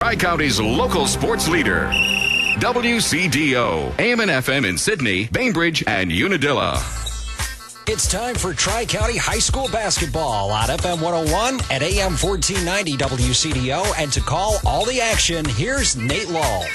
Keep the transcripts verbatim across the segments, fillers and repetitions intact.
Tri-County's local sports leader. W C D O, A M and F M in Sydney, Bainbridge, and Unadilla. It's time for Tri-County High School basketball on F M one oh one at A M fourteen ninety W C D O. And to call all the action, here's Nate Law.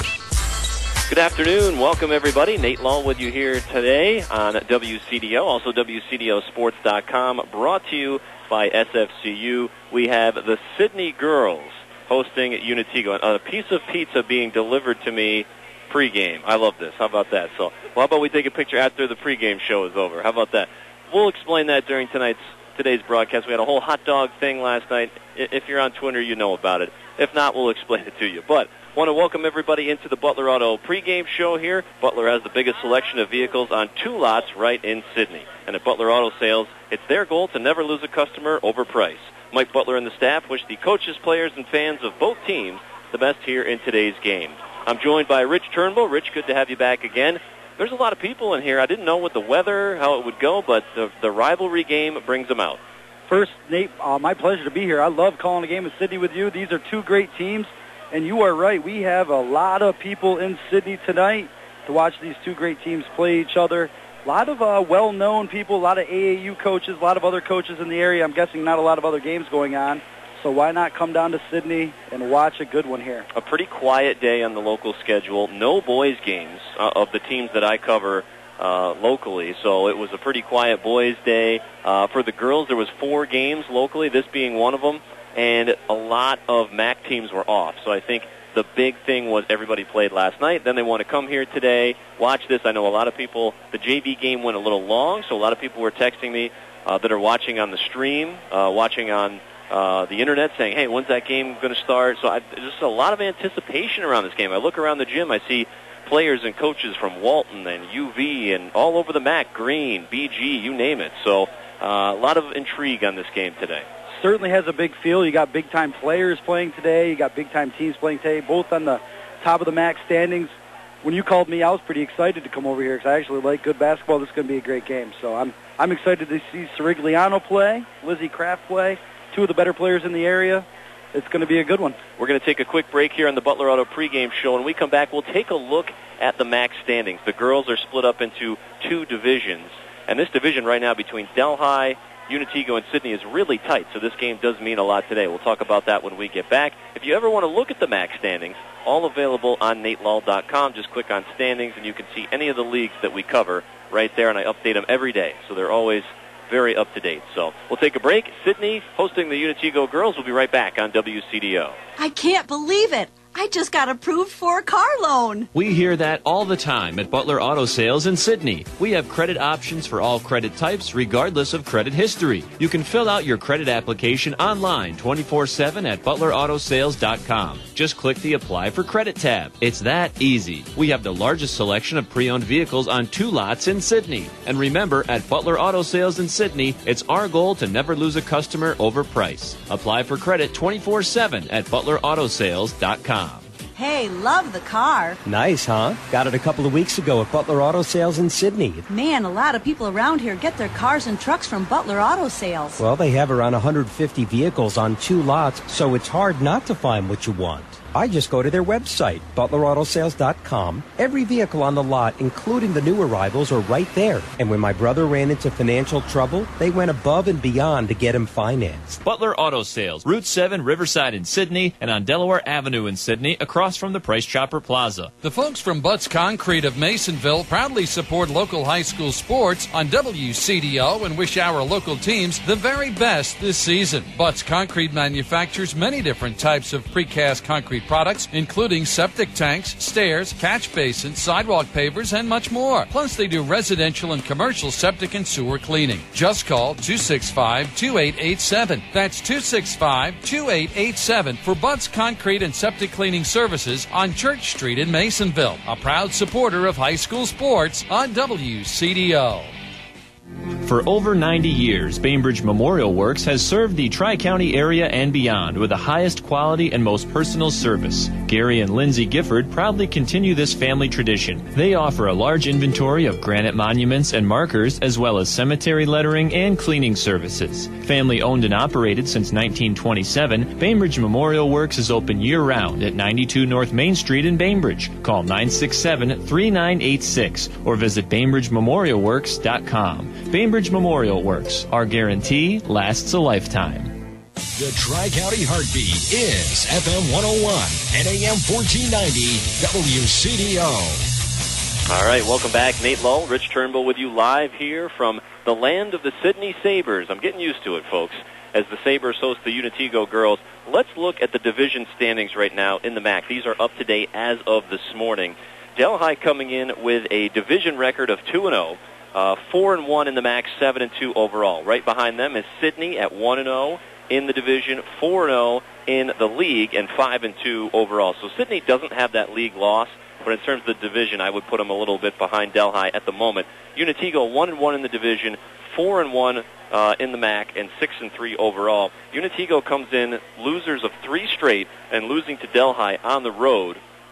Good afternoon. Welcome, everybody. Nate Law with you here today on W C D O, also W C D O sports dot com, brought to you by S F C U. We have the Sydney girls hosting Unatigo. A piece of pizza being delivered to me pregame. I love this. How about that? So, well, how about we take a picture after the pregame show is over? How about that? We'll explain that during tonight's today's broadcast. We had a whole hot dog thing last night. If you're on Twitter, you know about it. If not, we'll explain it to you. But want to welcome everybody into the Butler Auto pregame show here. Butler has the biggest selection of vehicles on two lots right in Sydney. And at Butler Auto Sales, it's their goal to never lose a customer over price. Mike Butler and the staff wish the coaches, players, and fans of both teams the best here in today's game. I'm joined by Rich Turnbull. Rich, good to have you back again. There's a lot of people in here. I didn't know with the weather how it would go, but the, the rivalry game brings them out. First, Nate, uh, my pleasure to be here. I love calling a game of Sydney with you. These are two great teams, and you are right. We have a lot of people in Sydney tonight to watch these two great teams play each other. A lot of uh, well-known people, a lot of A A U coaches, a lot of other coaches in the area. I'm guessing not a lot of other games going on. So why not come down to Sydney and watch a good one here? A pretty quiet day on the local schedule. No boys games uh, of the teams that I cover uh, locally. So it was a pretty quiet boys day. Uh, for the girls, there was four games locally, this being one of them. And a lot of M A C teams were off. So I think the big thing was everybody played last night. Then they want to come here today, watch this. I know a lot of people, the J V game went a little long, so a lot of people were texting me uh, that are watching on the stream, uh, watching on Uh, the internet, saying, hey, when's that game going to start? So I, there's just a lot of anticipation around this game. I look around the gym, I see players and coaches from Walton and U V and all over the M A C, Green, B G, you name it. So uh, a lot of intrigue on this game today. Certainly has a big feel. You got big-time players playing today. You got big-time teams playing today, both on the top of the M A C standings. When you called me, I was pretty excited to come over here because I actually like good basketball. This is going to be a great game. So I'm I'm excited to see Sirigliano play, Lizzie Kraft play. Two of the better players in the area. It's going to be a good one. We're going to take a quick break here on the Butler Auto pregame show. When we come back, we'll take a look at the M A C standings. The girls are split up into two divisions. And this division right now between Delhi, Unatigo, and Sydney is really tight. So this game does mean a lot today. We'll talk about that when we get back. If you ever want to look at the M A C standings, all available on nate law dot com. Just click on standings, and you can see any of the leagues that we cover right there. And I update them every day. So they're always very up-to-date. So we'll take a break. Sydney hosting the Unatigo girls. We'll be right back on W C D O. I can't believe it. I just got approved for a car loan. We hear that all the time at Butler Auto Sales in Sydney. We have credit options for all credit types, regardless of credit history. You can fill out your credit application online twenty-four seven at butler auto sales dot com. Just click the Apply for Credit tab. It's that easy. We have the largest selection of pre-owned vehicles on two lots in Sydney. And remember, at Butler Auto Sales in Sydney, it's our goal to never lose a customer over price. Apply for credit twenty-four seven at butler auto sales dot com. Hey, love the car. Nice, huh? Got it a couple of weeks ago at Butler Auto Sales in Sydney. Man, a lot of people around here get their cars and trucks from Butler Auto Sales. Well, they have around one hundred fifty vehicles on two lots, so it's hard not to find what you want. I just go to their website, butler auto sales dot com. Every vehicle on the lot, including the new arrivals, are right there. And when my brother ran into financial trouble, they went above and beyond to get him financed. Butler Auto Sales, Route seven, Riverside in Sydney, and on Delaware Avenue in Sydney, across from the Price Chopper Plaza. The folks from Butts Concrete of Masonville proudly support local high school sports on W C D O and wish our local teams the very best this season. Butts Concrete manufactures many different types of precast concrete products, including septic tanks, stairs, catch basins, sidewalk pavers, and much more. Plus, they do residential and commercial septic and sewer cleaning. Just call two six five, two eight eight seven. That's two six five, two eight eight seven for Butts Concrete and Septic Cleaning Services on Church Street in Masonville. A proud supporter of high school sports on W C D O. For over ninety years, Bainbridge Memorial Works has served the Tri-County area and beyond with the highest quality and most personal service. Gary and Lindsay Gifford proudly continue this family tradition. They offer a large inventory of granite monuments and markers, as well as cemetery lettering and cleaning services. Family owned and operated since nineteen twenty-seven, Bainbridge Memorial Works is open year-round at ninety-two North Main Street in Bainbridge. Call nine six seven, three nine eight six or visit bainbridge memorial works dot com. Bainbridge Memorial Works. Our guarantee lasts a lifetime. The Tri-County Heartbeat is F M one oh one and A M fourteen ninety W C D O. All right, welcome back. Nate Lull, Rich Turnbull with you live here from the land of the Sydney Sabres. I'm getting used to it, folks, as the Sabres host the Unitego girls. Let's look at the division standings right now in the M A C. These are up to date as of this morning. Delhi coming in with a division record of two and oh, uh, four and one in the M A C, seven and two overall. Right behind them is Sydney at one and oh. in the division, four and oh in the league, and five and two overall. So Sydney doesn't have that league loss, but in terms of the division, I would put them a little bit behind Delhi at the moment. Unitego, one and one in the division, four and one uh, in the M A C, and six and three overall. Unitego comes in losers of three straight and losing to Delhi on the road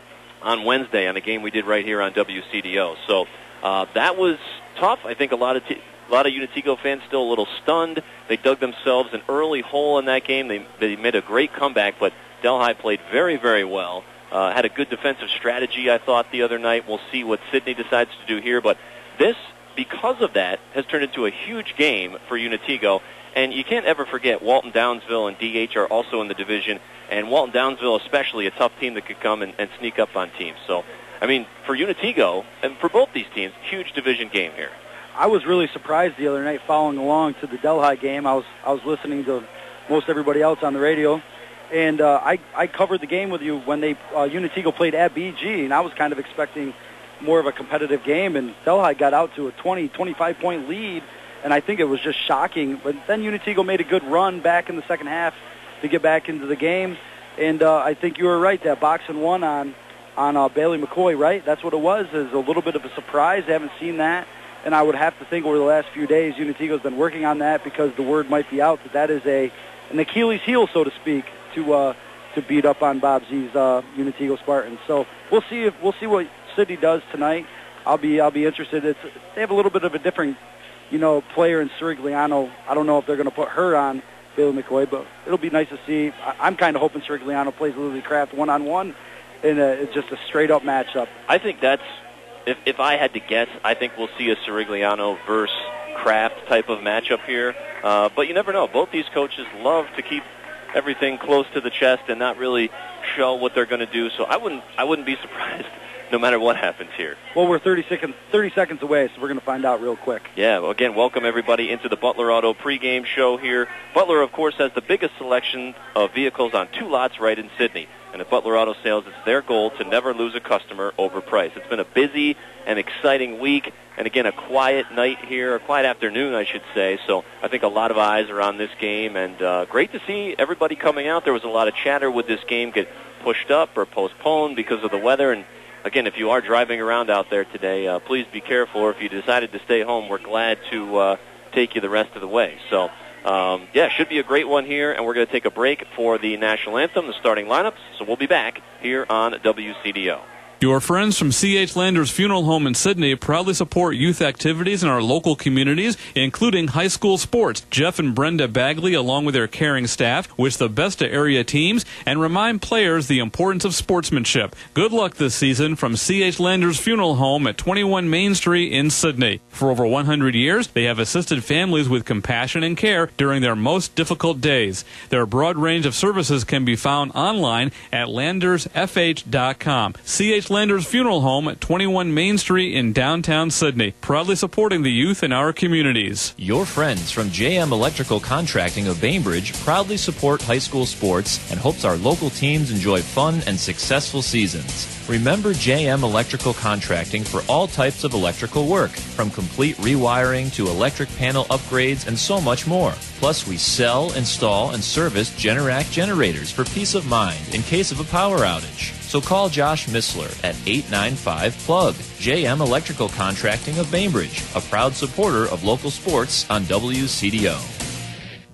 on Wednesday on a game we did right here on W C D O. So uh, that was tough. I think a lot of t- A lot of Unitego fans still a little stunned. They dug themselves an early hole in that game. They, they made a great comeback, but Delhi played very, very well. Uh, had a good defensive strategy, I thought, the other night. We'll see what Sydney decides to do here. But this, because of that, has turned into a huge game for Unitego. And you can't ever forget Walton Downsville and D H are also in the division. And Walton Downsville especially, a tough team that could come and, and sneak up on teams. So, I mean, for Unitego, and for both these teams, huge division game here. I was really surprised the other night following along to the Delhi game. I was I was listening to most everybody else on the radio, and uh, I I covered the game with you when they uh, Unitego played at B G, and I was kind of expecting more of a competitive game, and Delhi got out to a twenty, twenty-five point lead, and I think it was just shocking. But then Unitego made a good run back in the second half to get back into the game, and uh, I think you were right, that box and one on on uh, Bailey McCoy, right? That's what it was. Is a little bit of a surprise. I haven't seen that. And I would have to think over the last few days, Unitego's been working on that because the word might be out that that is a an Achilles heel, so to speak, to uh, to beat up on Bob Z's uh, Unitego Spartans. So we'll see if we'll see what Sydney does tonight. I'll be I'll be interested. It's, they have a little bit of a different, you know, player in Sirigliano. I don't know if they're going to put her on Bailey McCoy, but it'll be nice to see. I, I'm kind of hoping Sirigliano plays Lily Kraft one on one, in a, it's just a straight up matchup. I think that's. If, if I had to guess, I think we'll see a Sirigliano versus Kraft type of matchup here. Uh, but you never know. Both these coaches love to keep everything close to the chest and not really show what they're going to do. So I wouldn't I wouldn't be surprised no matter what happens here. Well, we're thirty seconds, thirty seconds away, so we're going to find out real quick. Yeah, well, again, welcome everybody into the Butler Auto pregame show here. Butler, of course, has the biggest selection of vehicles on two lots right in Sydney. And at Butler Auto Sales, it's their goal to never lose a customer over price. It's been a busy and exciting week, and again, a quiet night here, a quiet afternoon, I should say. So I think a lot of eyes are on this game, and uh, great to see everybody coming out. There was a lot of chatter with this game get pushed up or postponed because of the weather. And again, if you are driving around out there today, uh, please be careful. Or if you decided to stay home, we're glad to uh, take you the rest of the way. So. Um, yeah, should be a great one here, and we're going to take a break for the national anthem, the starting lineups, so we'll be back here on W C D O. Your friends from C H Landers Funeral Home in Sydney proudly support youth activities in our local communities, including high school sports. Jeff and Brenda Bagley, along with their caring staff, wish the best to area teams and remind players the importance of sportsmanship. Good luck this season from C H Landers Funeral Home at twenty-one Main Street in Sydney. For over one hundred years, they have assisted families with compassion and care during their most difficult days. Their broad range of services can be found online at landers f h dot com. C H Landers Funeral Home at twenty-one Main Street in downtown Sydney, proudly supporting the youth in our communities. Your friends from J M Electrical Contracting of Bainbridge proudly support high school sports and hopes our local teams enjoy fun and successful seasons. Remember J M Electrical Contracting for all types of electrical work, from complete rewiring to electric panel upgrades and so much more. Plus, we sell, install, and service Generac generators for peace of mind in case of a power outage. So call Josh Missler at eight nine five plug. J M Electrical Contracting of Bainbridge, a proud supporter of local sports on W C D O.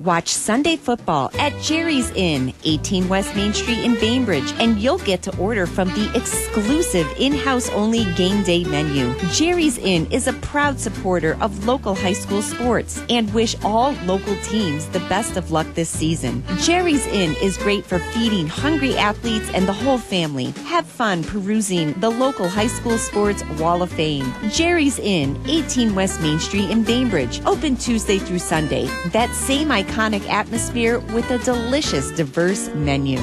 Watch Sunday football at Jerry's Inn, eighteen West Main Street in Bainbridge, and you'll get to order from the exclusive in-house only game day menu. Jerry's Inn is a proud supporter of local high school sports and wish all local teams the best of luck this season. Jerry's Inn is great for feeding hungry athletes and the whole family. Have fun perusing the local high school sports Wall of Fame. Jerry's Inn, eighteen West Main Street in Bainbridge, open Tuesday through Sunday. That same iconic atmosphere with a delicious, diverse menu.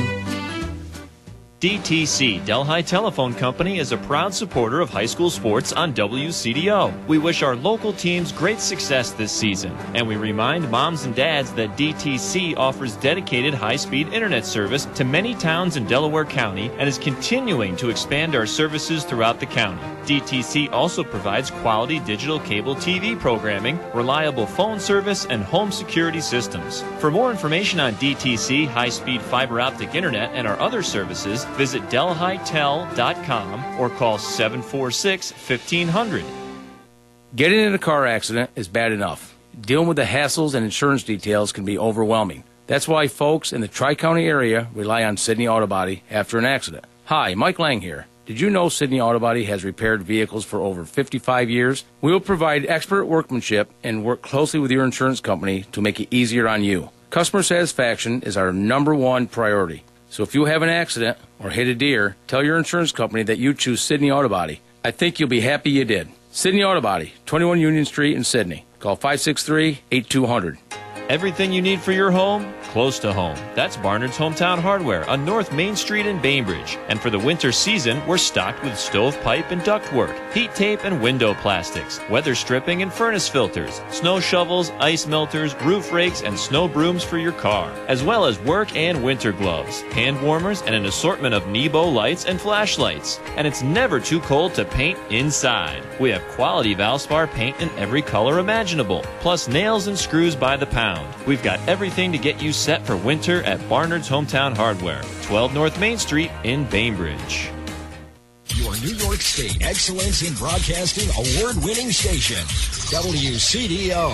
D T C, Delhi Telephone Company, is a proud supporter of high school sports on W C D O. We wish our local teams great success this season, and we remind moms and dads that D T C offers dedicated high-speed internet service to many towns in Delaware County and is continuing to expand our services throughout the county. D T C also provides quality digital cable T V programming, reliable phone service, and home security systems. For more information on D T C, high-speed fiber optic internet, and our other services, visit delhi tel dot com or call seven four six, fifteen hundred. Getting in a car accident is bad enough. Dealing with the hassles and insurance details can be overwhelming. That's why folks in the Tri-County area rely on Sidney Auto Body after an accident. Hi, Mike Lang here. Did you know Sidney Auto Body has repaired vehicles for over fifty-five years? We will provide expert workmanship and work closely with your insurance company to make it easier on you. Customer satisfaction is our number one priority. So if you have an accident or hit a deer, tell your insurance company that you choose Sidney Auto Body. I think you'll be happy you did. Sidney Auto Body, twenty-one Union Street in Sidney. Call five six three, eight two zero zero. Everything you need for your home, close to home. That's Barnard's Hometown Hardware on North Main Street in Bainbridge. And for the winter season, we're stocked with stovepipe and ductwork, heat tape and window plastics, weather stripping and furnace filters, snow shovels, ice melters, roof rakes, and snow brooms for your car, as well as work and winter gloves, hand warmers, and an assortment of Nebo lights and flashlights. And it's never too cold to paint inside. We have quality Valspar paint in every color imaginable, plus nails and screws by the pound. We've got everything to get you set for winter at Barnard's Hometown Hardware, twelve North Main Street in Bainbridge. Your New York State Excellence in Broadcasting award-winning station, W C D O.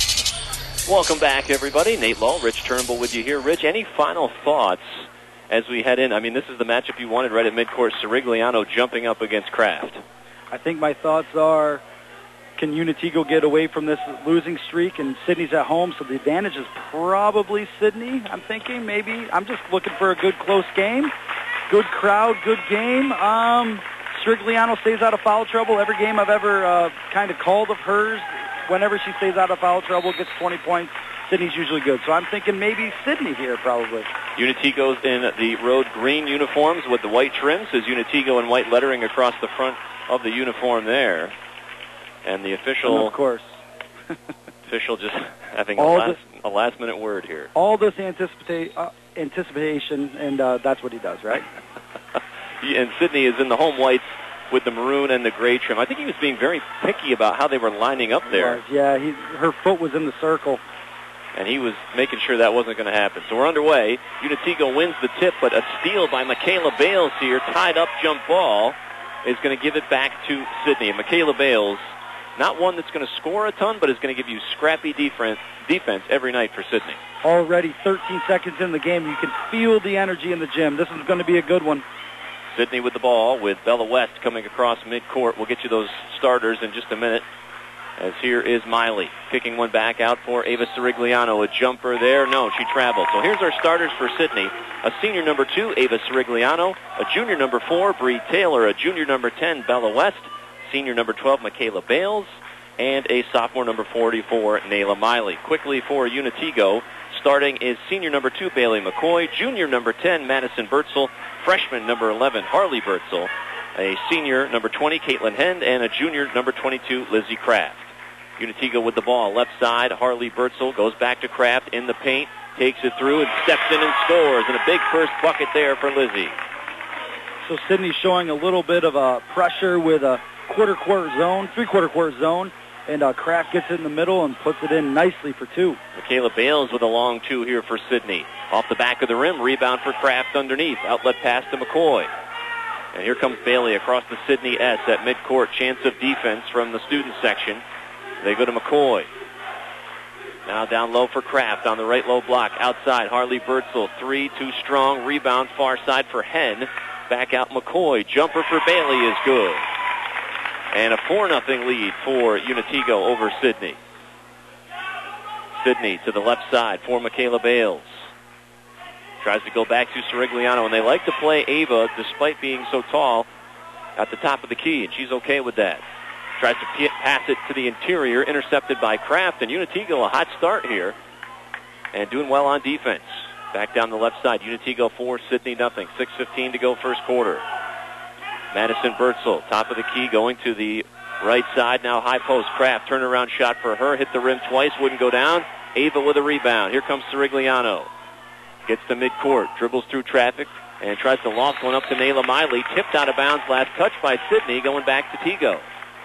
Welcome back, everybody. Nate Law, Rich Turnbull with you here. Rich, any final thoughts as we head in? I mean, this is the matchup you wanted right at midcourt, Sirigliano jumping up against Kraft. I think my thoughts are, can Unitigo get away from this losing streak? And Sidney's at home, so the advantage is probably Sidney, I'm thinking. Maybe. I'm just looking for a good, close game. Good crowd, good game. Um, Sirigliano stays out of foul trouble. Every game I've ever uh, kind of called of hers, whenever she stays out of foul trouble, gets twenty points. Sidney's usually good. So I'm thinking maybe Sidney here, probably. Unitigo's in the road green uniforms with the white trim. Says Unitigo in white lettering across the front of the uniform there. And the official, and of course, official just having a last, this, a last minute word here. All this anticipate, uh, anticipation, and uh, that's what he does, right? And Sidney is in the home whites with the maroon and the gray trim. I think he was being very picky about how they were lining up there. Was, yeah, he, her foot was in the circle. And he was making sure that wasn't going to happen. So we're underway. Unitigo wins the tip, but a steal by Michaela Bales here, tied up jump ball, is going to give it back to Sidney. And Michaela Bales, not one that's going to score a ton, but is going to give you scrappy defense, defense every night for Sidney. Already thirteen seconds in the game. You can feel the energy in the gym. This is going to be a good one. Sidney with the ball with Bella West coming across midcourt. We'll get you those starters in just a minute. As here is Miley kicking one back out for Ava Sirigliano. A jumper there. No, she traveled. So here's our starters for Sidney. A senior number two, Ava Sirigliano. A junior number four, Bree Taylor. A junior number ten, Bella West. Senior number twelve, Michaela Bales. And a sophomore number forty-four, Nayla Miley. Quickly for Unitigo, starting is senior number two, Bailey McCoy. Junior number ten, Madison Bertzel. Freshman number eleven, Harley Bertzel. A senior number twenty, Caitlin Hend. And a junior number twenty-two, Lizzie Kraft. Unitigo with the ball, left side. Harley Bertzel goes back to Kraft in the paint, takes it through and steps in and scores. And a big first bucket there for Lizzie. So Sidney's showing a little bit of a pressure with a quarter-court zone, three-quarter court zone, and uh, Kraft gets it in the middle and puts it in nicely for two. Michaela Bales with a long two here for Sidney. Off the back of the rim, rebound for Kraft underneath. Outlet pass to McCoy. And here comes Bailey across the Sidney S at midcourt. Chance of defense from the student section. They go to McCoy. Now down low for Kraft on the right low block. Outside, Harley Birdsell. Three, too strong. Rebound far side for Henn. Back out McCoy. Jumper for Bailey is good. And a four nothing lead for Unitigo over Sidney. Sidney to the left side for Michaela Bales. Tries to go back to Sirigliano, and they like to play Ava, despite being so tall, at the top of the key, and she's okay with that. Tries to p- pass it to the interior, intercepted by Kraft, and Unitigo a hot start here, and doing well on defense. Back down the left side, Unitigo four, Sidney nothing. six fifteen to go first quarter. Madison Birdsell, top of the key, going to the right side, now high post. Kraft, turnaround shot for her, hit the rim twice, wouldn't go down. Ava with a rebound. Here comes Sirigliano. Gets to midcourt, dribbles through traffic, and tries to loft one up to Nayla Miley. Tipped out of bounds, last touch by Sidney, going back to Tigo.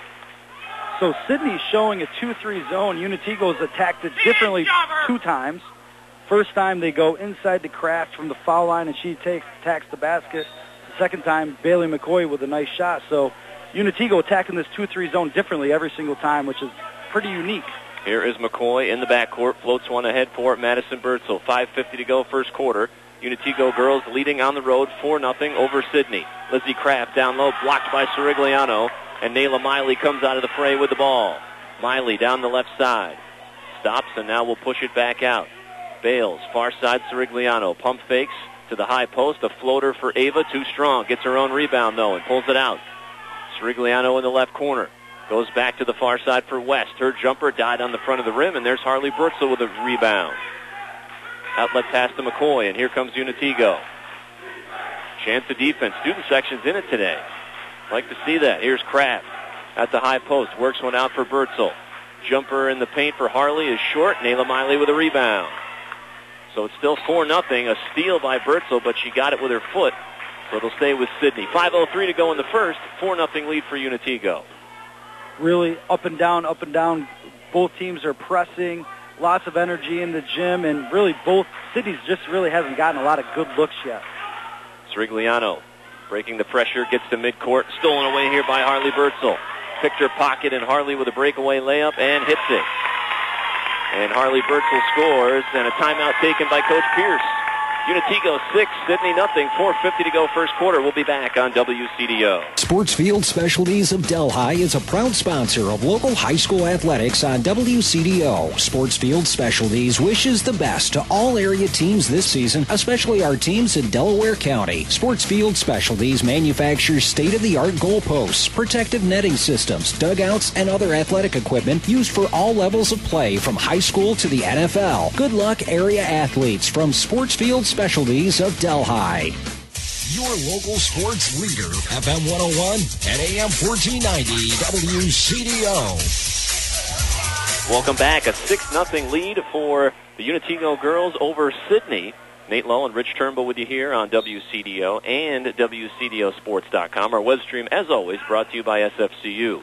So Sidney's showing a two three zone. Unitigo's attacked it differently two times. First time they go inside the Kraft from the foul line, and she takes attacks the basket. The second time, Bailey McCoy with a nice shot. So Unitigo attacking this two three zone differently every single time, which is pretty unique. Here is McCoy in the backcourt, floats one ahead for Madison Birdsell. five fifty to go first quarter. Unitigo girls leading on the road four nothing over Sidney. Lizzie Kraft down low, blocked by Sirigliano, and Nayla Miley comes out of the fray with the ball. Miley down the left side. Stops, and now will push it back out. Bales, far side Sirigliano. Pump fakes to the high post. A floater for Ava, too strong. Gets her own rebound, though, and pulls it out. Sirigliano in the left corner. Goes back to the far side for West. Her jumper died on the front of the rim, and there's Harley Birdsell with a rebound. Outlet pass to McCoy, and here comes Unitigo. Chance of defense. Student section's in it today. Like to see that. Here's Kraft at the high post. Works one out for Birdsell. Jumper in the paint for Harley is short. Nayla Miley with a rebound. So it's still four nothing. A steal by Birdsell, but she got it with her foot. So it'll stay with Sidney. five oh three to go in the first. four nothing lead for Unitigo. Really up and down, up and down. Both teams are pressing. Lots of energy in the gym, and really both cities just really hasn't gotten a lot of good looks yet. Sirigliano breaking the pressure, gets to midcourt. Stolen away here by Harley Birdsell. Picked her pocket, and Harley with a breakaway layup and hits it. And Harley Birdsell scores, and a timeout taken by Coach Pierce. Unitigo six, Sidney nothing. four fifty to go first quarter. We'll be back on W C D O. Sportsfield Specialties of Delhi is a proud sponsor of local high school athletics on W C D O. Sportsfield Specialties wishes the best to all area teams this season, especially our teams in Delaware County. Sportsfield Specialties manufactures state-of-the-art goalposts, protective netting systems, dugouts, and other athletic equipment used for all levels of play from high school to the N F L. Good luck, area athletes from Sportsfield Specialties of Delhi. Your local sports leader, F M one oh one and A M fourteen ninety W C D O. Welcome back. A six nothing lead for the Unitigo girls over Sidney. Nate Lowe and Rich Turnbull with you here on W C D O and W C D O sports dot com. Our web stream, as always, brought to you by S F C U.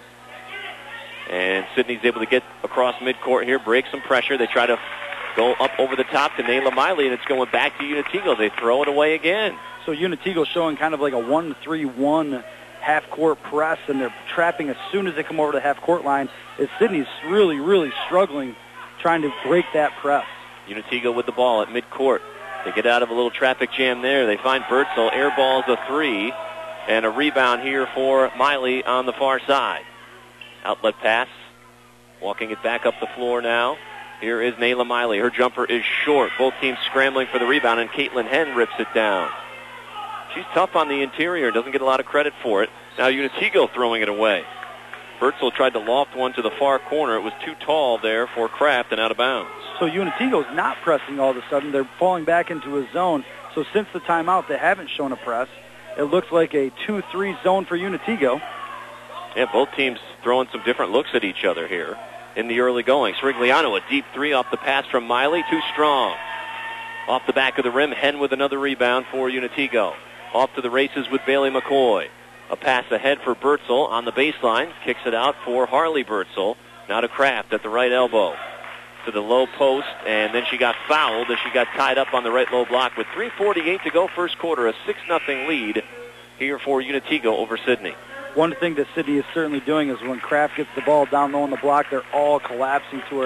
And Sidney's able to get across midcourt here, break some pressure. They try to go up over the top to Nayla Miley, and it's going back to Unitigo. They throw it away again. So Unitigo showing kind of like a one three one half-court press, and they're trapping as soon as they come over the half-court line. As Sidney's really, really struggling trying to break that press. Unitigo with the ball at midcourt. They get out of a little traffic jam there. They find Birdsell, airballs a three, and a rebound here for Miley on the far side. Outlet pass. Walking it back up the floor now. Here is Nayla Miley. Her jumper is short. Both teams scrambling for the rebound, and Caitlin Henn rips it down. She's tough on the interior, doesn't get a lot of credit for it. Now Unitigo throwing it away. Birdsell tried to loft one to the far corner. It was too tall there for Kraft and out of bounds. So Unitigo's not pressing all of a sudden. They're falling back into a zone. So since the timeout, they haven't shown a press. It looks like a two three zone for Unitigo. Yeah, both teams throwing some different looks at each other here in the early going. Sirigliano, a deep three off the pass from Miley, too strong. Off the back of the rim, Henn with another rebound for Unitigo. Off to the races with Bailey McCoy. A pass ahead for Birdsell on the baseline. Kicks it out for Harley Birdsell. Now to Kraft at the right elbow. To the low post, and then she got fouled as she got tied up on the right low block with three forty-eight to go first quarter. A six nothing lead here for Unitigo over Sidney. One thing that Sidney is certainly doing is when Kraft gets the ball down low on the block, they're all collapsing to her.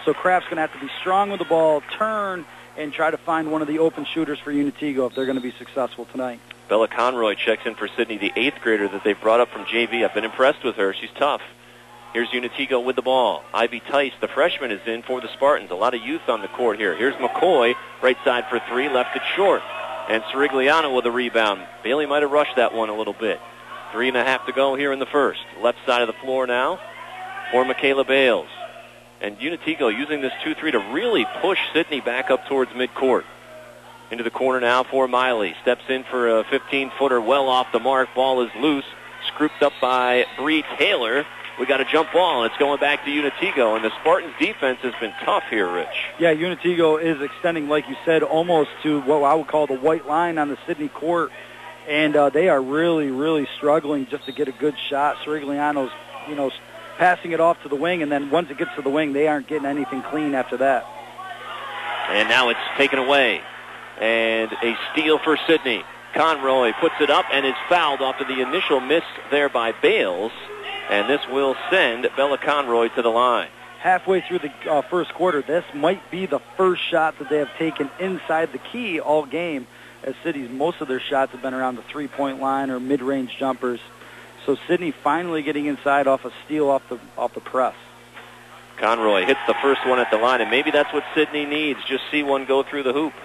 So Kraft's going to have to be strong with the ball, turn, and try to find one of the open shooters for Unitigo if they're going to be successful tonight. Bella Conroy checks in for Sydney, the eighth grader that they've brought up from J V. I've been impressed with her. She's tough. Here's Unitigo with the ball. Ivy Tice, the freshman, is in for the Spartans. A lot of youth on the court here. Here's McCoy, right side for three, left it short. And Sirigliano with a rebound. Bailey might have rushed that one a little bit. Three and a half to go here in the first. Left side of the floor now for Michaela Bales. And Unitigo using this two three to really push Sydney back up towards midcourt. Into the corner now for Miley. Steps in for a fifteen-footer well off the mark. Ball is loose. Scooped up by Bree Taylor. We got a jump ball, and it's going back to Unitigo. And the Spartans' defense has been tough here, Rich. Yeah, Unitigo is extending, like you said, almost to what I would call the white line on the Sydney court. And uh, they are really, really struggling just to get a good shot. Sirigliano's, you know, passing it off to the wing, and then once it gets to the wing, they aren't getting anything clean after that. And now it's taken away. And a steal for Sydney. Conroy puts it up and is fouled off of the initial miss there by Bales. And this will send Bella Conroy to the line. Halfway through the uh, first quarter, this might be the first shot that they have taken inside the key all game, as Sydney's most of their shots have been around the three-point line or mid-range jumpers. So Sydney finally getting inside off a steal off the off the press. Conroy hits the first one at the line, and maybe that's what Sydney needs, just see one go through the hoop.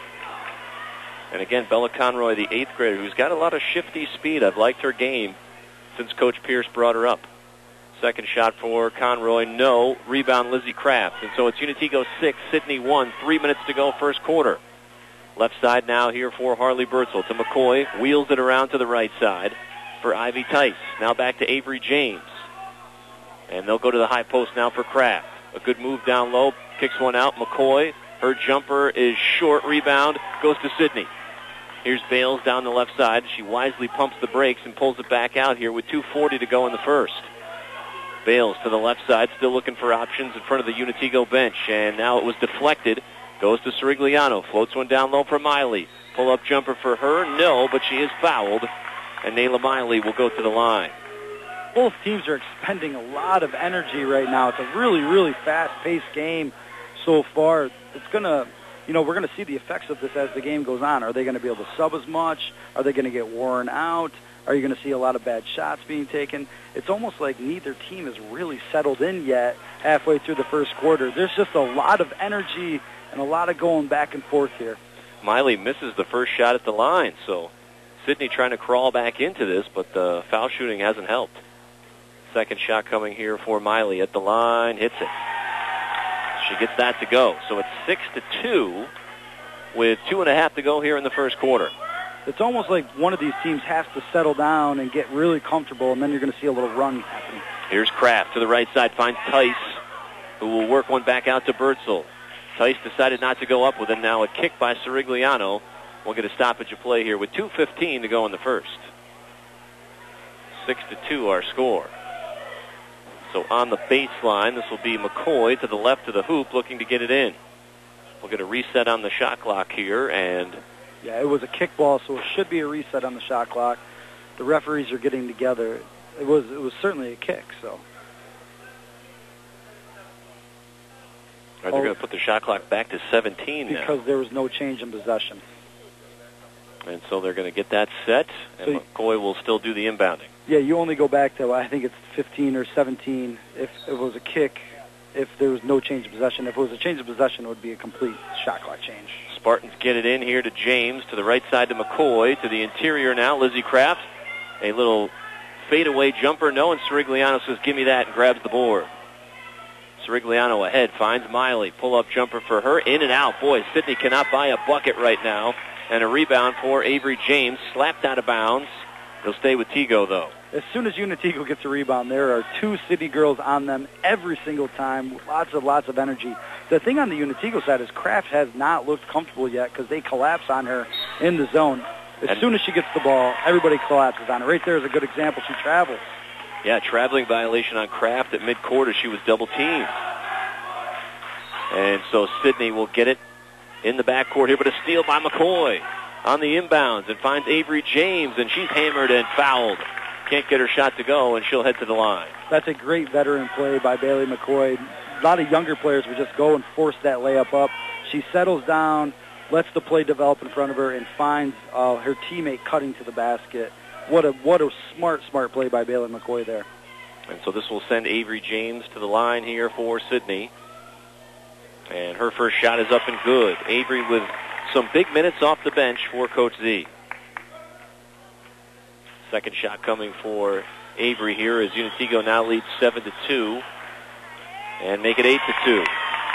And again, Bella Conroy, the eighth grader, who's got a lot of shifty speed. I've liked her game since Coach Pierce brought her up. Second shot for Conroy, no. Rebound, Lizzie Kraft. And so it's Unitigo six, Sydney one. Three minutes to go, first quarter. Left side now here for Harley Bertzel to McCoy. Wheels it around to the right side for Ivy Tice. Now back to Avery James. And they'll go to the high post now for Kraft. A good move down low. Kicks one out. McCoy. Her jumper is short. Rebound goes to Sydney. Here's Bales down the left side. She wisely pumps the brakes and pulls it back out here with two forty to go in the first. Bales to the left side, still looking for options in front of the Unitigo bench. And now it was deflected. Goes to Sirigliano. Floats one down low for Miley. Pull-up jumper for her. No, but she is fouled. And Nayla Miley will go to the line. Both teams are expending a lot of energy right now. It's a really, really fast-paced game so far. It's going to... You know, we're going to see the effects of this as the game goes on. Are they going to be able to sub as much? Are they going to get worn out? Are you going to see a lot of bad shots being taken? It's almost like neither team has really settled in yet halfway through the first quarter. There's just a lot of energy and a lot of going back and forth here. Miley misses the first shot at the line, so Sydney trying to crawl back into this, but the foul shooting hasn't helped. Second shot coming here for Miley at the line, hits it. She gets that to go. So it's six to two with two and a half to go here in the first quarter. It's almost like one of these teams has to settle down and get really comfortable, and then you're going to see a little run happen. Here's Kraft to the right side, finds Tice, who will work one back out to Bertzel. Tice decided not to go up with it. Now a kick by Sirigliano. We'll get a stoppage of play here with two fifteen to go in the first. Six to two our score. So on the baseline, this will be McCoy to the left of the hoop looking to get it in. We'll get a reset on the shot clock here. And yeah, it was a kickball, so it should be a reset on the shot clock. The referees are getting together. It was it was certainly a kick. So Are they oh, going to put the shot clock back to seventeen because now? Because there was no change in possession. And so they're going to get that set, and so McCoy will still do the inbounding. Yeah, you only go back to, I think it's fifteen or seventeen if it was a kick, if there was no change of possession. If it was a change of possession, it would be a complete shot clock change. Spartans get it in here to James, to the right side to McCoy, to the interior now, Lizzie Kraft. A little fadeaway jumper, no, and Sirigliano says, give me that, and grabs the board. Sirigliano ahead, finds Miley. Pull-up jumper for her, in and out. Boy, Sydney cannot buy a bucket right now. And a rebound for Avery James, slapped out of bounds. They'll stay with Tigo, though. As soon as Unitigo gets a rebound, there are two City girls on them every single time. Lots of, lots of energy. The thing on the Unitigo side is Kraft has not looked comfortable yet because they collapse on her in the zone. As and soon as she gets the ball, everybody collapses on her. Right there is a good example. She travels. Yeah, traveling violation on Kraft at midcourt as she was double-teamed. And so Sydney will get it in the backcourt here, but a steal by McCoy on the inbounds and finds Avery James, and she's hammered and fouled. Can't get her shot to go, and she'll head to the line. That's a great veteran play by Bailey McCoy. a lot of younger players would just go and force that layup up. She settles down, lets the play develop in front of her, and finds uh, her teammate cutting to the basket. What a what a smart, smart play by Baylor McCoy there. And so this will send Avery James to the line here for Sidney. And her first shot is up and good. Avery with some big minutes off the bench for Coach Z. Second shot coming for Avery here as Unitigo now leads seven to two and make it eight to two.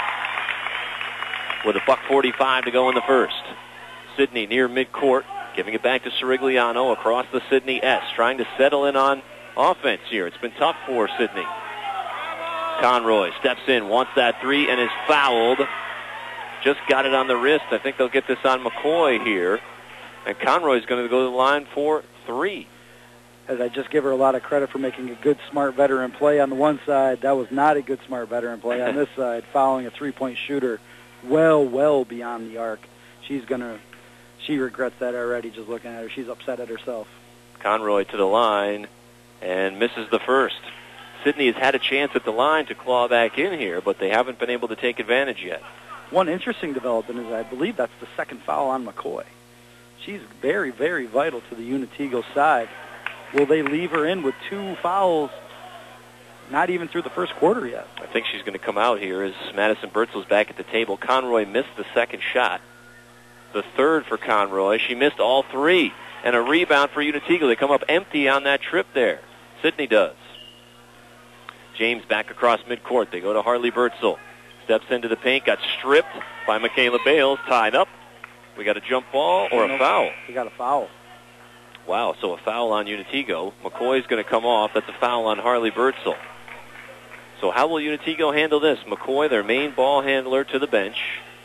With a buck forty-five to go in the first. Sidney near midcourt, giving it back to Sirigliano across the Sidney S, trying to settle in on offense here. It's been tough for Sidney. Conroy steps in, wants that three, and is fouled. Just got it on the wrist. I think they'll get this on McCoy here. And Conroy's going to go to the line for three. As I just give her a lot of credit for making a good, smart veteran play on the one side. That was not a good, smart veteran play on this side, fouling a three-point shooter well, well beyond the arc. She's going to, she regrets that already just looking at her. She's upset at herself. Conroy to the line and misses the first. Sidney has had a chance at the line to claw back in here, but they haven't been able to take advantage yet. One interesting development is I believe that's the second foul on McCoy. She's very, very vital to the Unitigo side. Will they leave her in with two fouls, not even through the first quarter yet? I think she's going to come out here as Madison Bertzel's back at the table. Conroy missed the second shot. The third for Conroy. She missed all three. And a rebound for Unitigo. They come up empty on that trip there. Sidney does. James back across midcourt. They go to Harley Bertzel. Steps into the paint, got stripped by Michaela Bales, tied up. We got a jump ball or a foul? We got a foul. Wow, so a foul on Unitigo. McCoy's going to come off. That's a foul on Harley Bertzel. So how will Unitigo handle this? McCoy, their main ball handler, to the bench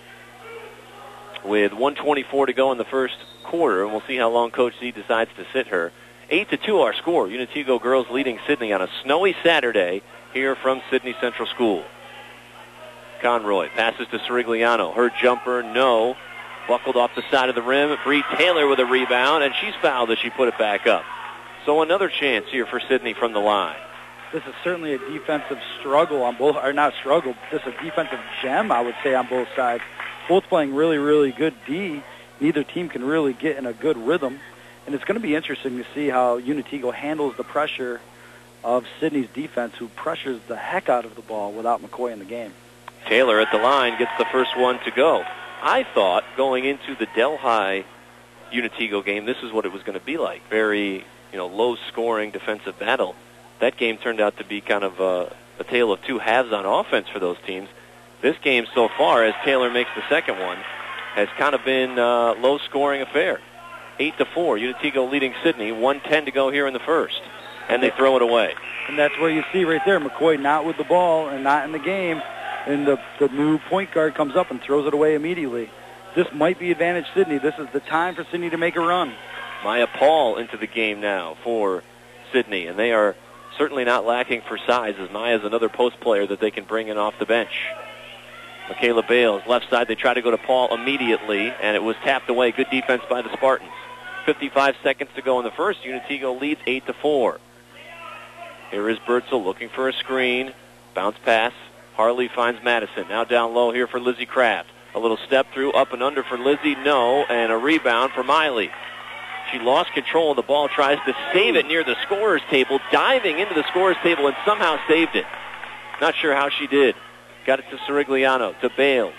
with one twenty-four to go in the first quarter, and we'll see how long Coach Z decides to sit her. eight to two our score. Unitigo girls leading Sidney on a snowy Saturday here from Sidney Central School. Conroy passes to Sirigliano. Her jumper, no. Buckled off the side of the rim. Bree Taylor with a rebound, and she's fouled as she put it back up. So another chance here for Sidney from the line. This is certainly a defensive struggle on both, or not struggle, this is a defensive gem, I would say, on both sides. Both playing really, really good D. Neither team can really get in a good rhythm. And it's going to be interesting to see how Unitigo handles the pressure of Sidney's defense, who pressures the heck out of the ball without McCoy in the game. Taylor at the line gets the first one to go. I thought going into the Delhi Unitigo game, this is what it was going to be like. Very, you know, low-scoring defensive battle. That game turned out to be kind of a, a tale of two halves on offense for those teams. This game so far, as Taylor makes the second one, has kind of been a low-scoring affair. Eight to four, Unitigo leading Sidney. one ten to go here in the first, and they throw it away. And that's where you see right there, McCoy not with the ball and not in the game. And the, the new point guard comes up and throws it away immediately. This might be advantage Sidney. This is the time for Sidney to make a run. Maya Paul into the game now for Sidney, and they are certainly not lacking for size, as Maya's another post player that they can bring in off the bench. Michaela Bales, left side, they try to go to Paul immediately, and it was tapped away. Good defense by the Spartans. fifty-five seconds to go in the first. Unitigo leads eight to four. Here is Bertzel looking for a screen. Bounce pass. Harley finds Madison. Now down low here for Lizzie Kraft. A little step through, up and under for Lizzie. No, and a rebound for Miley. She lost control of the ball, tries to save it near the scorer's table, diving into the scorer's table and somehow saved it. Not sure how she did. Got it to Sirigliano, to Bales.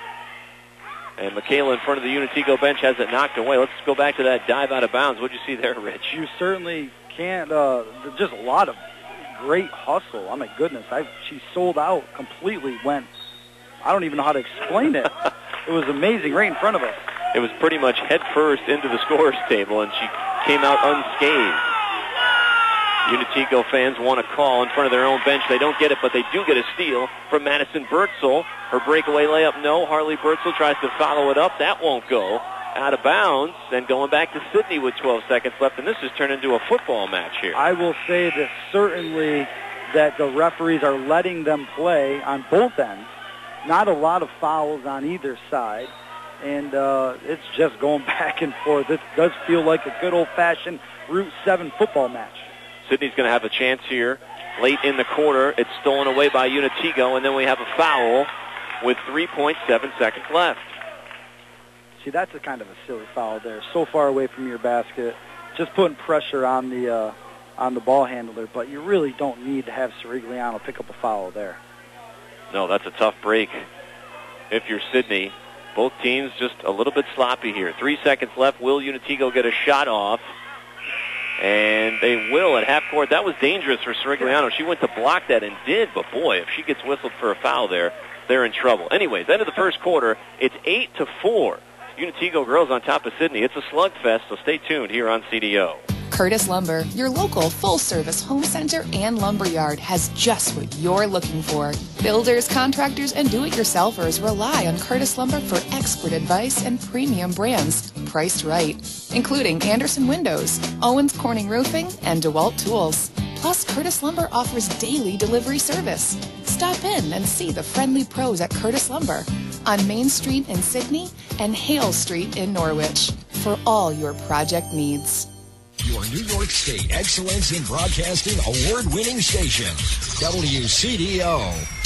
And Michaela in front of the Unitigo bench has it knocked away. Let's go back to that dive out of bounds. What did you see there, Rich? You certainly can't. Uh, just a lot of great hustle. Oh, my goodness. I, she sold out completely, went, I don't even know how to explain it. It was amazing, right in front of us. It was pretty much head first into the scorer's table, and she came out unscathed. Unitigo fans want a call in front of their own bench. They don't get it, but they do get a steal from Madison Bertzel. Her breakaway layup, no. Harley Bertzel tries to follow it up. That won't go. Out of bounds, and going back to Sidney with twelve seconds left, and this has turned into a football match here. I will say that certainly that the referees are letting them play on both ends. Not a lot of fouls on either side, and uh, it's just going back and forth. This does feel like a good old-fashioned Route seven football match. Sidney's going to have a chance here late in the quarter. It's stolen away by Unitigo, and then we have a foul with three point seven seconds left. See, that's a kind of a silly foul there. So far away from your basket, just putting pressure on the uh, on the ball handler, but you really don't need to have Sirigliano pick up a foul there. No, that's a tough break if you're Sydney. Both teams just a little bit sloppy here. Three seconds left. Will Unitigo get a shot off? And they will at half court. That was dangerous for Sirigliano. She went to block that and did, but boy, if she gets whistled for a foul there, they're in trouble. Anyways, end of the first quarter, it's eight to four. Unitigo girls on top of Sydney. It's a slugfest, so stay tuned here on C D O. Curtis Lumber, your local full-service home center and lumber yard, has just what you're looking for. Builders, contractors, and do-it-yourselfers rely on Curtis Lumber for expert advice and premium brands priced right, including Anderson Windows, Owens Corning Roofing, and DeWalt Tools. Plus, Curtis Lumber offers daily delivery service. Stop in and see the friendly pros at Curtis Lumber on Main Street in Sydney and Hale Street in Norwich for all your project needs. Your New York State Excellence in Broadcasting award-winning station, W C D O.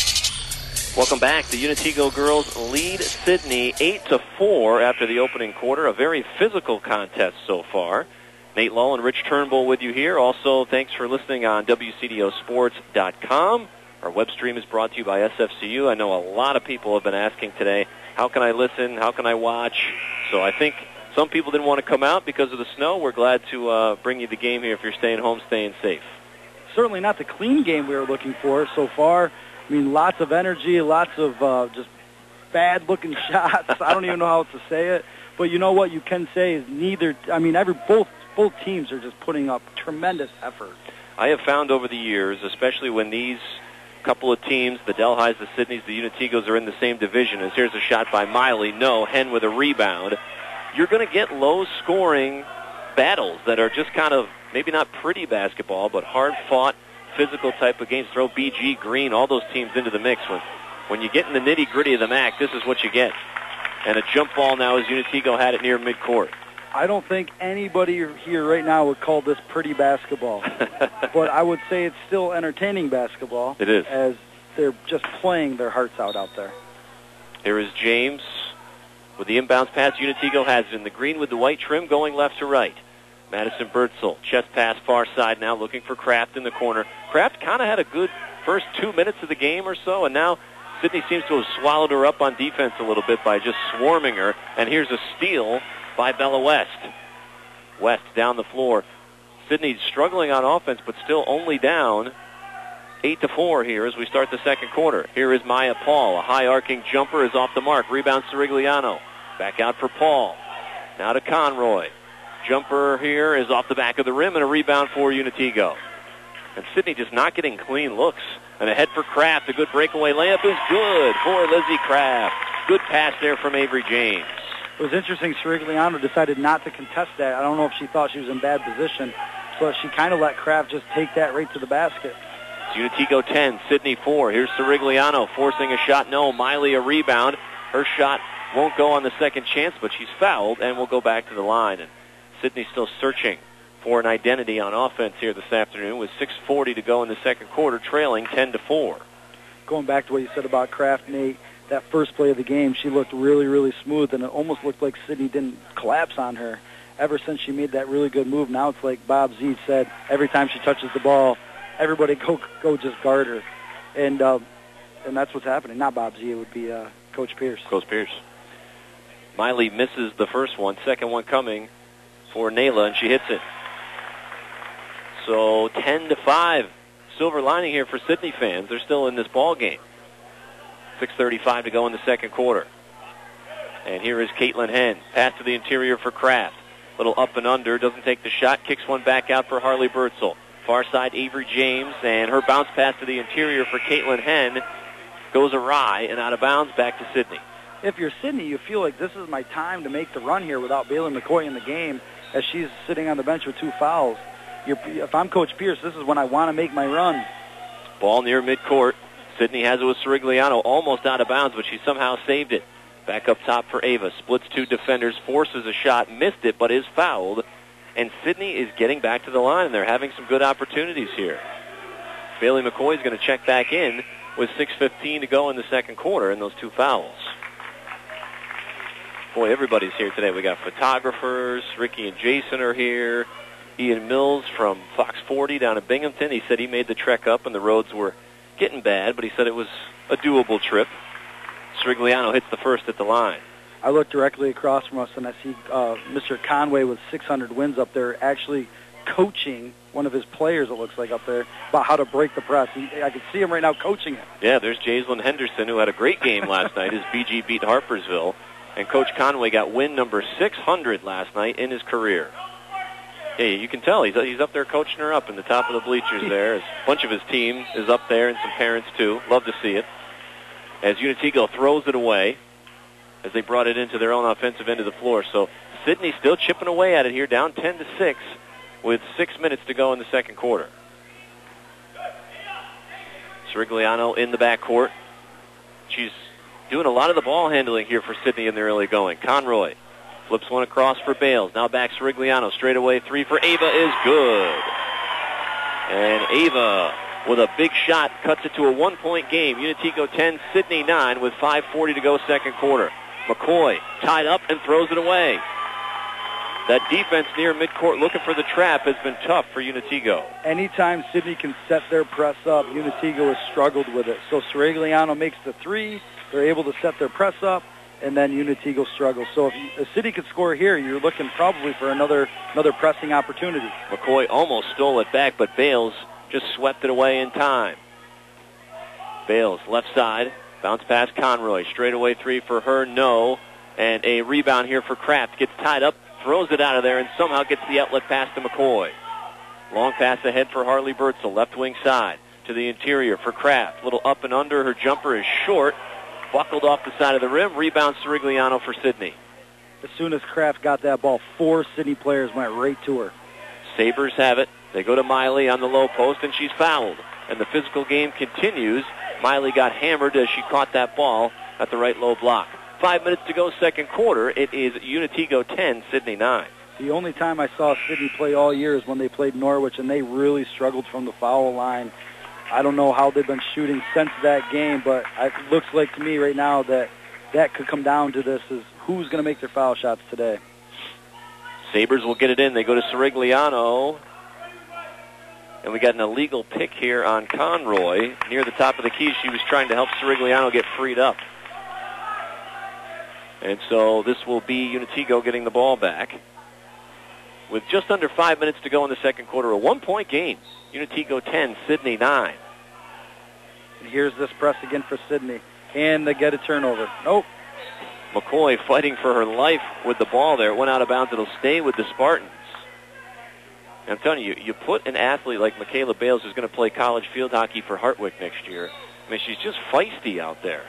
Welcome back. The Unitigo girls lead Sydney eight to four after the opening quarter. A very physical contest so far. Nate Lull and Rich Turnbull with you here. Also, thanks for listening on W C D O sports dot com. Our web stream is brought to you by S F C U. I know a lot of people have been asking today, how can I listen? How can I watch? So I think some people didn't want to come out because of the snow. We're glad to uh, bring you the game here if you're staying home, staying safe. Certainly not the clean game we were looking for so far. I mean, lots of energy, lots of uh, just bad-looking shots. I don't even know how else to say it. But you know what you can say is neither, I mean, every both both teams are just putting up tremendous effort. I have found over the years, especially when these couple of teams, the Delhis, the Sydneys, the Unitigos, are in the same division, as here's a shot by Miley. No, Hen with a rebound. You're going to get low-scoring battles that are just kind of maybe not pretty basketball, but hard-fought, physical type of games. Throw B G, Green, all those teams into the mix. When, when you get in the nitty-gritty of the M A C, this is what you get. And a jump ball now as Unitigo had it near midcourt. I don't think anybody here right now would call this pretty basketball. But I would say it's still entertaining basketball. It is. As they're just playing their hearts out out there. Here is James with the inbounds pass. Unitigo has it in the green with the white trim going left to right. Madison Bertzel, chest pass far side now, looking for Kraft in the corner. Kraft kind of had a good first two minutes of the game or so, and now Sydney seems to have swallowed her up on defense a little bit by just swarming her. And here's a steal by Bella West. West down the floor. Sydney's struggling on offense, but still only down eight to four here as we start the second quarter. Here is Maya Paul. A high arcing jumper is off the mark. Rebound Sirigliano. Back out for Paul. Now to Conroy. Jumper here is off the back of the rim and a rebound for Unitigo. And Sydney just not getting clean looks. And ahead for Kraft. A good breakaway layup is good for Lizzie Kraft. Good pass there from Avery James. It was interesting. Sirigliano decided not to contest that. I don't know if she thought she was in bad position, but she kind of let Kraft just take that right to the basket. It's Unitigo ten, Sydney four. Here's Sirigliano forcing a shot. No, Miley a rebound. Her shot won't go on the second chance, but she's fouled and will go back to the line. And Sydney still searching for an identity on offense here this afternoon with six forty to go in the second quarter, trailing ten to four. Going back to what you said about Kraft, Nate, that first play of the game, she looked really, really smooth, and it almost looked like Sydney didn't collapse on her. Ever since she made that really good move, now it's like Bob Z said, every time she touches the ball, everybody go go just guard her. And uh, and that's what's happening. Not Bob Z, it would be uh, Coach Pierce. Coach Pierce. Miley misses the first one, second one coming for Nayla, and she hits it. So ten to five, silver lining here for Sydney fans. They're still in this ball game. six thirty-five to go in the second quarter. And here is Caitlin Henn. Pass to the interior for Kraft. Little up and under, doesn't take the shot, kicks one back out for Harley Bertzel. Far side, Avery James, and her bounce pass to the interior for Caitlin Henn goes awry and out of bounds back to Sydney. If you're Sydney, you feel like this is my time to make the run here without Bailey McCoy in the game as she's sitting on the bench with two fouls. You're, if I'm Coach Pierce, this is when I want to make my run. Ball near midcourt. Sydney has it with Sirigliano, almost out of bounds, but she somehow saved it. Back up top for Ava. Splits two defenders, forces a shot, missed it, but is fouled. And Sydney is getting back to the line, and they're having some good opportunities here. Bailey McCoy is going to check back in with six fifteen to go in the second quarter and those two fouls. Boy, everybody's here today. We got photographers. Ricky and Jason are here. Ian Mills from Fox forty down in Binghamton. He said he made the trek up and the roads were getting bad, but he said it was a doable trip. Srigliano hits the first at the line. I look directly across from us, and I see uh, Mister Conway with six hundred wins up there actually coaching one of his players, it looks like, up there, about how to break the press. He, I can see him right now coaching it. Yeah, there's Jaislyn Henderson, who had a great game last night as B G beat Harpersville. And Coach Conway got win number six hundred last night in his career. Hey, you can tell he's he's up there coaching her up in the top of the bleachers there. A bunch of his team is up there and some parents, too. Love to see it. As Unitigo throws it away, as they brought it into their own offensive end of the floor. So Sidney still chipping away at it here, down ten to six with six minutes to go in the second quarter. Srigliano in the backcourt. She's doing a lot of the ball handling here for Sidney in the early going. Conroy flips one across for Bales. Now back Srigliano. Straight away three for Ava is good. And Ava with a big shot cuts it to a one-point game. Unitigo ten, Sidney nine with five forty to go second quarter. McCoy tied up and throws it away. That defense near midcourt looking for the trap has been tough for Unitigo. Anytime Sidney can set their press up, Unitigo has struggled with it. So Srigliano makes the three. They're able to set their press up, and then Unitigo struggles. So if, you, if City could score here, you're looking probably for another another pressing opportunity. McCoy almost stole it back, but Bales just swept it away in time. Bales, left side, bounce pass Conroy. Straight away three for her, no. And a rebound here for Kraft. Gets tied up, throws it out of there, and somehow gets the outlet pass to McCoy. Long pass ahead for Harley Bertzel, left wing side. To the interior for Kraft. Little up and under. Her jumper is short. Buckled off the side of the rim. Rebound Srigliano for Sidney. As soon as Kraft got that ball, four Sidney players went right to her. Sabres have it. They go to Miley on the low post, and she's fouled. And the physical game continues. Miley got hammered as she caught that ball at the right low block. Five minutes to go second quarter. It is Unitigo ten, Sidney nine. The only time I saw Sidney play all year is when they played Norwich, and they really struggled from the foul line. I don't know how they've been shooting since that game, but it looks like to me right now that that could come down to this, is who's going to make their foul shots today. Sabres will get it in. They go to Srigliano. And we got an illegal pick here on Conroy. Near the top of the key, she was trying to help Srigliano get freed up. And so this will be Unitigo getting the ball back. With just under five minutes to go in the second quarter, a one-point game. Unitigo ten, Sidney nine. And here's this press again for Sidney. And they get a turnover. Nope. McCoy fighting for her life with the ball there. It went out of bounds. It'll stay with the Spartans. And I'm telling you, you put an athlete like Michaela Bales, who's going to play college field hockey for Hartwick next year. I mean, she's just feisty out there.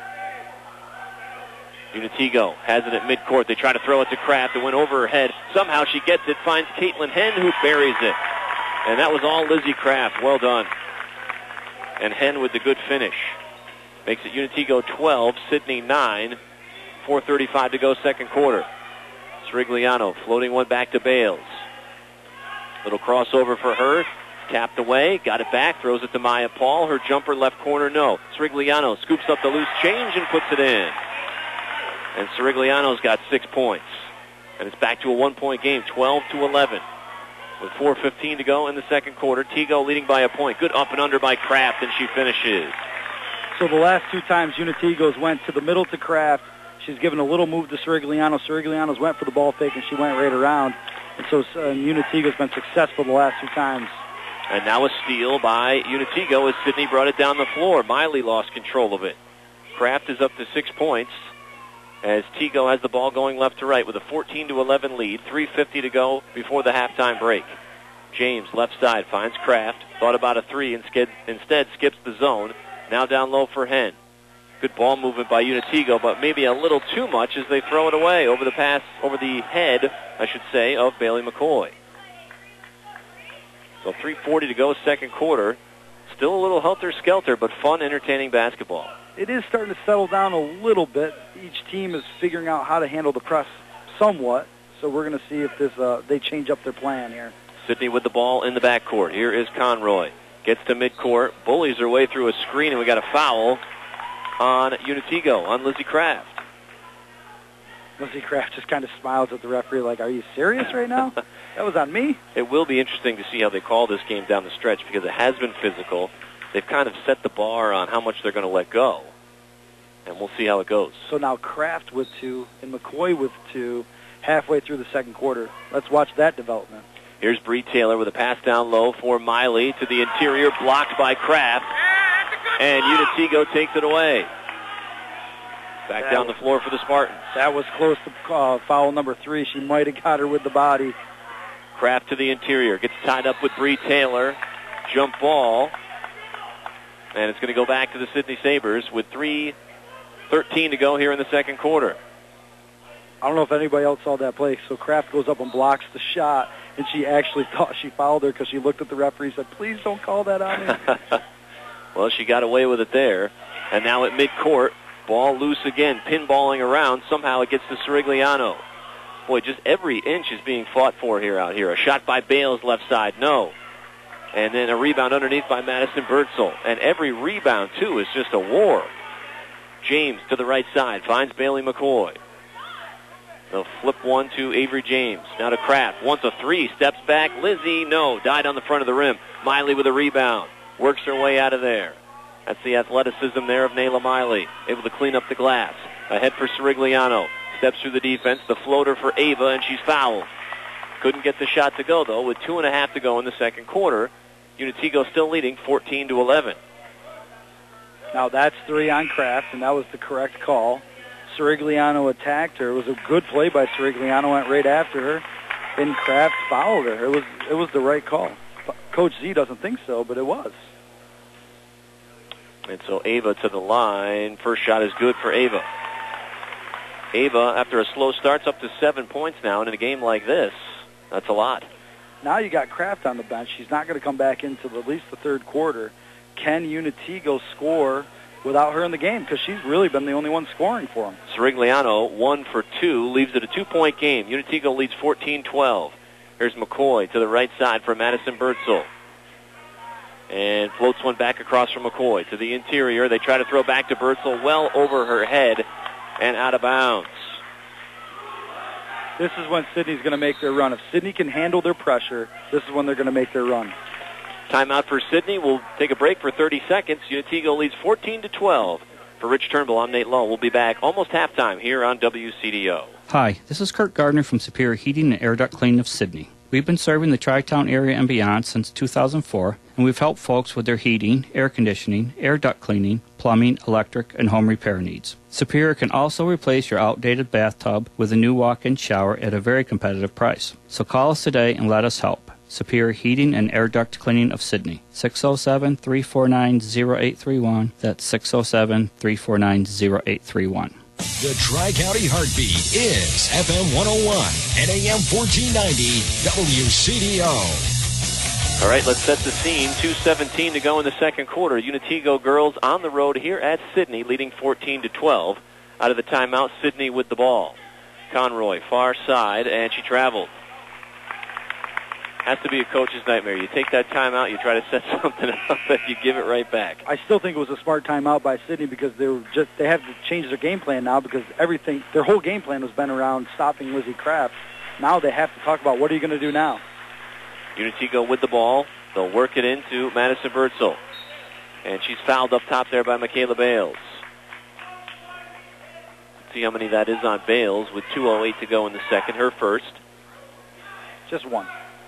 Unitigo has it at midcourt. They try to throw it to Kraft. It went over her head. Somehow she gets it, finds Caitlin Henn, who buries it. And that was all Lizzie Kraft. Well done. And Henn with the good finish. Makes it Unitigo twelve, Sidney nine. four thirty-five to go second quarter. Srigliano floating one back to Bales. Little crossover for her. Tapped away. Got it back. Throws it to Maya Paul. Her jumper left corner, no. Srigliano scoops up the loose change and puts it in. And Srigliano's got six points. And it's back to a one-point game, twelve to eleven. With four fifteen to go in the second quarter. Tigo leading by a point. Good up and under by Kraft, and she finishes. So the last two times Unitigo's went to the middle to Kraft. She's given a little move to Srigliano. Srigliano's went for the ball fake, and she went right around. And so uh, Unitigo's been successful the last two times. And now a steal by Unitigo as Sidney brought it down the floor. Miley lost control of it. Kraft is up to six points as Tigo has the ball going left to right with a fourteen to eleven lead. three fifty to go before the halftime break. James, left side, finds Kraft. Thought about a three, instead, instead skips the zone. Now down low for Henn. Good ball movement by Unitigo, but maybe a little too much as they throw it away over the pass, over the head, I should say, of Bailey McCoy. So three forty to go second quarter. Still a little helter-skelter, but fun, entertaining basketball. It is starting to settle down a little bit. Each team is figuring out how to handle the press somewhat. So we're going to see if this uh, they change up their plan here. Sidney with the ball in the backcourt. Here is Conroy. Gets to midcourt, bullies her way through a screen, and we got a foul on Unitigo, on Lizzie Kraft. Lizzie Kraft just kind of smiles at the referee like, are you serious right now? That was on me. It will be interesting to see how they call this game down the stretch because it has been physical. They've kind of set the bar on how much they're going to let go, and we'll see how it goes. So now Kraft with two and McCoy with two halfway through the second quarter. Let's watch that development. Here's Bree Taylor with a pass down low for Miley to the interior, blocked by Kraft, and Unitigo takes it away. Back that down was, the floor for the Spartans. That was close to uh, foul number three. She might have got her with the body. Kraft to the interior, gets tied up with Bree Taylor. Jump ball. And it's going to go back to the Sydney Sabres with three thirteen to go here in the second quarter. I don't know if anybody else saw that play. So Kraft goes up and blocks the shot, and she actually thought she fouled her because she looked at the referee and said, please don't call that on me. Well, she got away with it there. And now at midcourt, ball loose again, pinballing around. Somehow it gets to Sirigliano. Boy, just every inch is being fought for here out here. A shot by Bales left side, no. And then a rebound underneath by Madison Birdsell. And every rebound, too, is just a war. James to the right side, finds Bailey McCoy. They'll flip one to Avery James. Now to Kraft. Wants a three. Steps back. Lizzie, no. Died on the front of the rim. Miley with a rebound. Works her way out of there. That's the athleticism there of Nayla Miley. Able to clean up the glass. Ahead for Sirigliano. Steps through the defense. The floater for Ava, and she's fouled. Couldn't get the shot to go, though, with two and a half to go in the second quarter. Unitigo still leading fourteen to eleven. Now that's three on Kraft, and that was the correct call. Sirigliano attacked her. It was a good play by Sirigliano, went right after her, and Kraft fouled her. It was it was the right call. Coach Z doesn't think so, but it was. And so Ava to the line. First shot is good for Ava. Ava, after a slow start, up to seven points now, and in a game like this, that's a lot. Now you got Kraft on the bench. She's not going to come back into at least the third quarter. Can Unitigo score without her in the game? Because she's really been the only one scoring for them. Sirigliano, one for two, leaves it a two-point game. Unitigo leads fourteen twelve. Here's McCoy to the right side for Madison Birdsell. And floats one back across from McCoy to the interior. They try to throw back to Birdsell, well over her head and out of bounds. This is when Sydney's going to make their run. If Sydney can handle their pressure, this is when they're going to make their run. Timeout for Sydney. We'll take a break for thirty seconds. Unitigo leads fourteen to twelve. For Rich Turnbull, I'm Nate Lowe. We'll be back almost halftime here on W C D O. Hi, this is Kurt Gardner from Superior Heating and Air Duct Cleaning of Sydney. We've been serving the Tri-Town area and beyond since two thousand four, and we've helped folks with their heating, air conditioning, air duct cleaning, plumbing, electric, and home repair needs. Superior can also replace your outdated bathtub with a new walk-in shower at a very competitive price. So call us today and let us help. Superior Heating and Air Duct Cleaning of Sydney. six oh seven, three four nine, oh eight three one. That's six oh seven, three four nine, oh eight three one. The Tri-County Heartbeat is F M one oh one and A M fourteen ninety W C D O. All right, let's set the scene. two seventeen to go in the second quarter. Unitigo girls on the road here at Sydney, leading fourteen to twelve. Out of the timeout, Sydney with the ball. Conroy, far side, and she traveled. Has to be a coach's nightmare. You take that timeout, you try to set something up, and you give it right back. I still think it was a smart timeout by Sydney because they were just they have to change their game plan now because everything their whole game plan has been around stopping Lizzie Kraft. Now they have to talk about what are you going to do now. Unitigo with the ball. They'll work it into Madison Birdsell. And she's fouled up top there by Michaela Bales. Let's see how many that is on Bales with two oh eight to go in the second. Her first. Just one.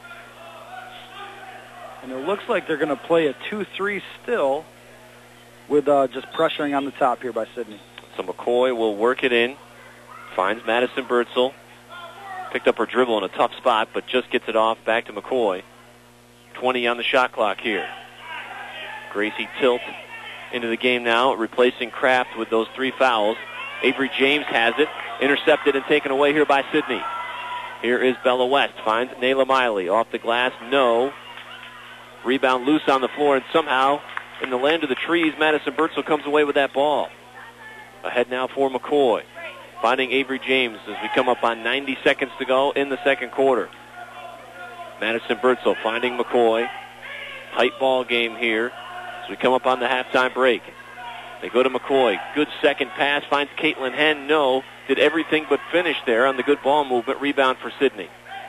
And it looks like they're going to play a two three still with uh, just pressuring on the top here by Sydney. So McCoy will work it in. Finds Madison Birdsell. Picked up her dribble in a tough spot, but just gets it off back to McCoy. twenty on the shot clock here. Gracie Tilt into the game now, replacing Kraft with those three fouls. Avery James has it. Intercepted and taken away here by Sydney. Here is Bella West. Finds Nayla Miley. Off the glass, no. Rebound loose on the floor, and somehow, in the land of the trees, Madison Birdsell comes away with that ball. Ahead now for McCoy. Finding Avery James as we come up on ninety seconds to go in the second quarter. Madison Birdsell finding McCoy. tight ball game here as we come up on the halftime break. They go to McCoy. Good second pass. Finds Caitlin Henn. No. Did everything but finish there on the good ball movement. Rebound for Sidney.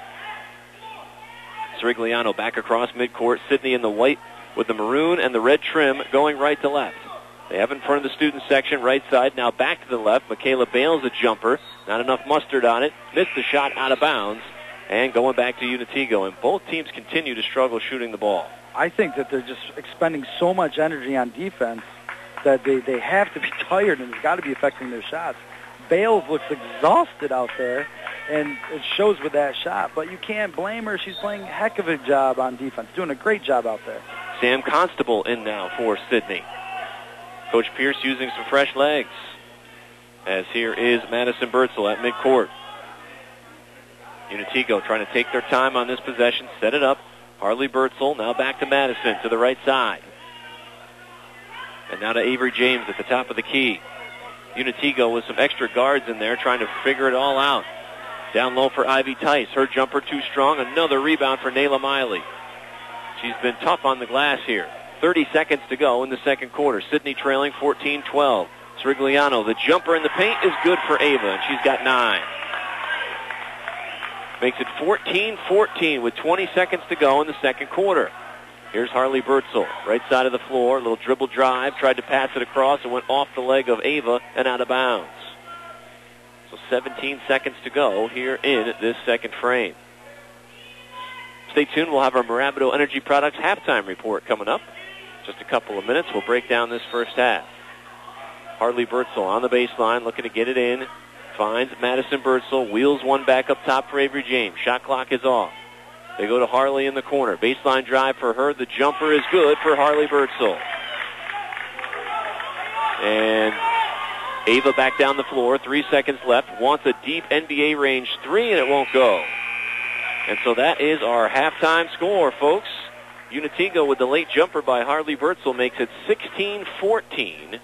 Sirigliano back across midcourt. Sidney in the white with the maroon and the red trim going right to left. They have in front of the student section, right side. Now back to the left. Michaela Bales, a jumper. Not enough mustard on it. Missed the shot out of bounds. And going back to Unitigo. And both teams continue to struggle shooting the ball. I think that they're just expending so much energy on defense that they, they have to be tired, and it's got to be affecting their shots. Bales looks exhausted out there, and it shows with that shot. But you can't blame her. She's playing a heck of a job on defense, doing a great job out there. Sam Constable in now for Sidney. Coach Pierce using some fresh legs. As here is Madison Bertzel at midcourt. Unitigo trying to take their time on this possession, set it up. Harley Bertzel now back to Madison to the right side. And now to Avery James at the top of the key. Unitigo with some extra guards in there trying to figure it all out. Down low for Ivy Tice. Her jumper too strong. Another rebound for Nayla Miley. She's been tough on the glass here. thirty seconds to go in the second quarter. Sidney trailing fourteen twelve. Sirigliano, the jumper in the paint is good for Ava, and she's got nine. Makes it fourteen fourteen with twenty seconds to go in the second quarter. Here's Harley Bertzel, right side of the floor, little dribble drive, tried to pass it across and went off the leg of Ava and out of bounds. So seventeen seconds to go here in this second frame. Stay tuned, we'll have our Marabato Energy Products halftime report coming up. Just a couple of minutes, we'll break down this first half. Harley Bertzel on the baseline, looking to get it in. Finds Madison Bertzel, wheels one back up top for Avery James. Shot clock is off. They go to Harley in the corner. Baseline drive for her. The jumper is good for Harley Bertzel. And Ava back down the floor. Three seconds left. Wants a deep N B A range three, and it won't go. And so that is our halftime score, folks. Unitigo with the late jumper by Harley Bertzel makes it sixteen fourteen.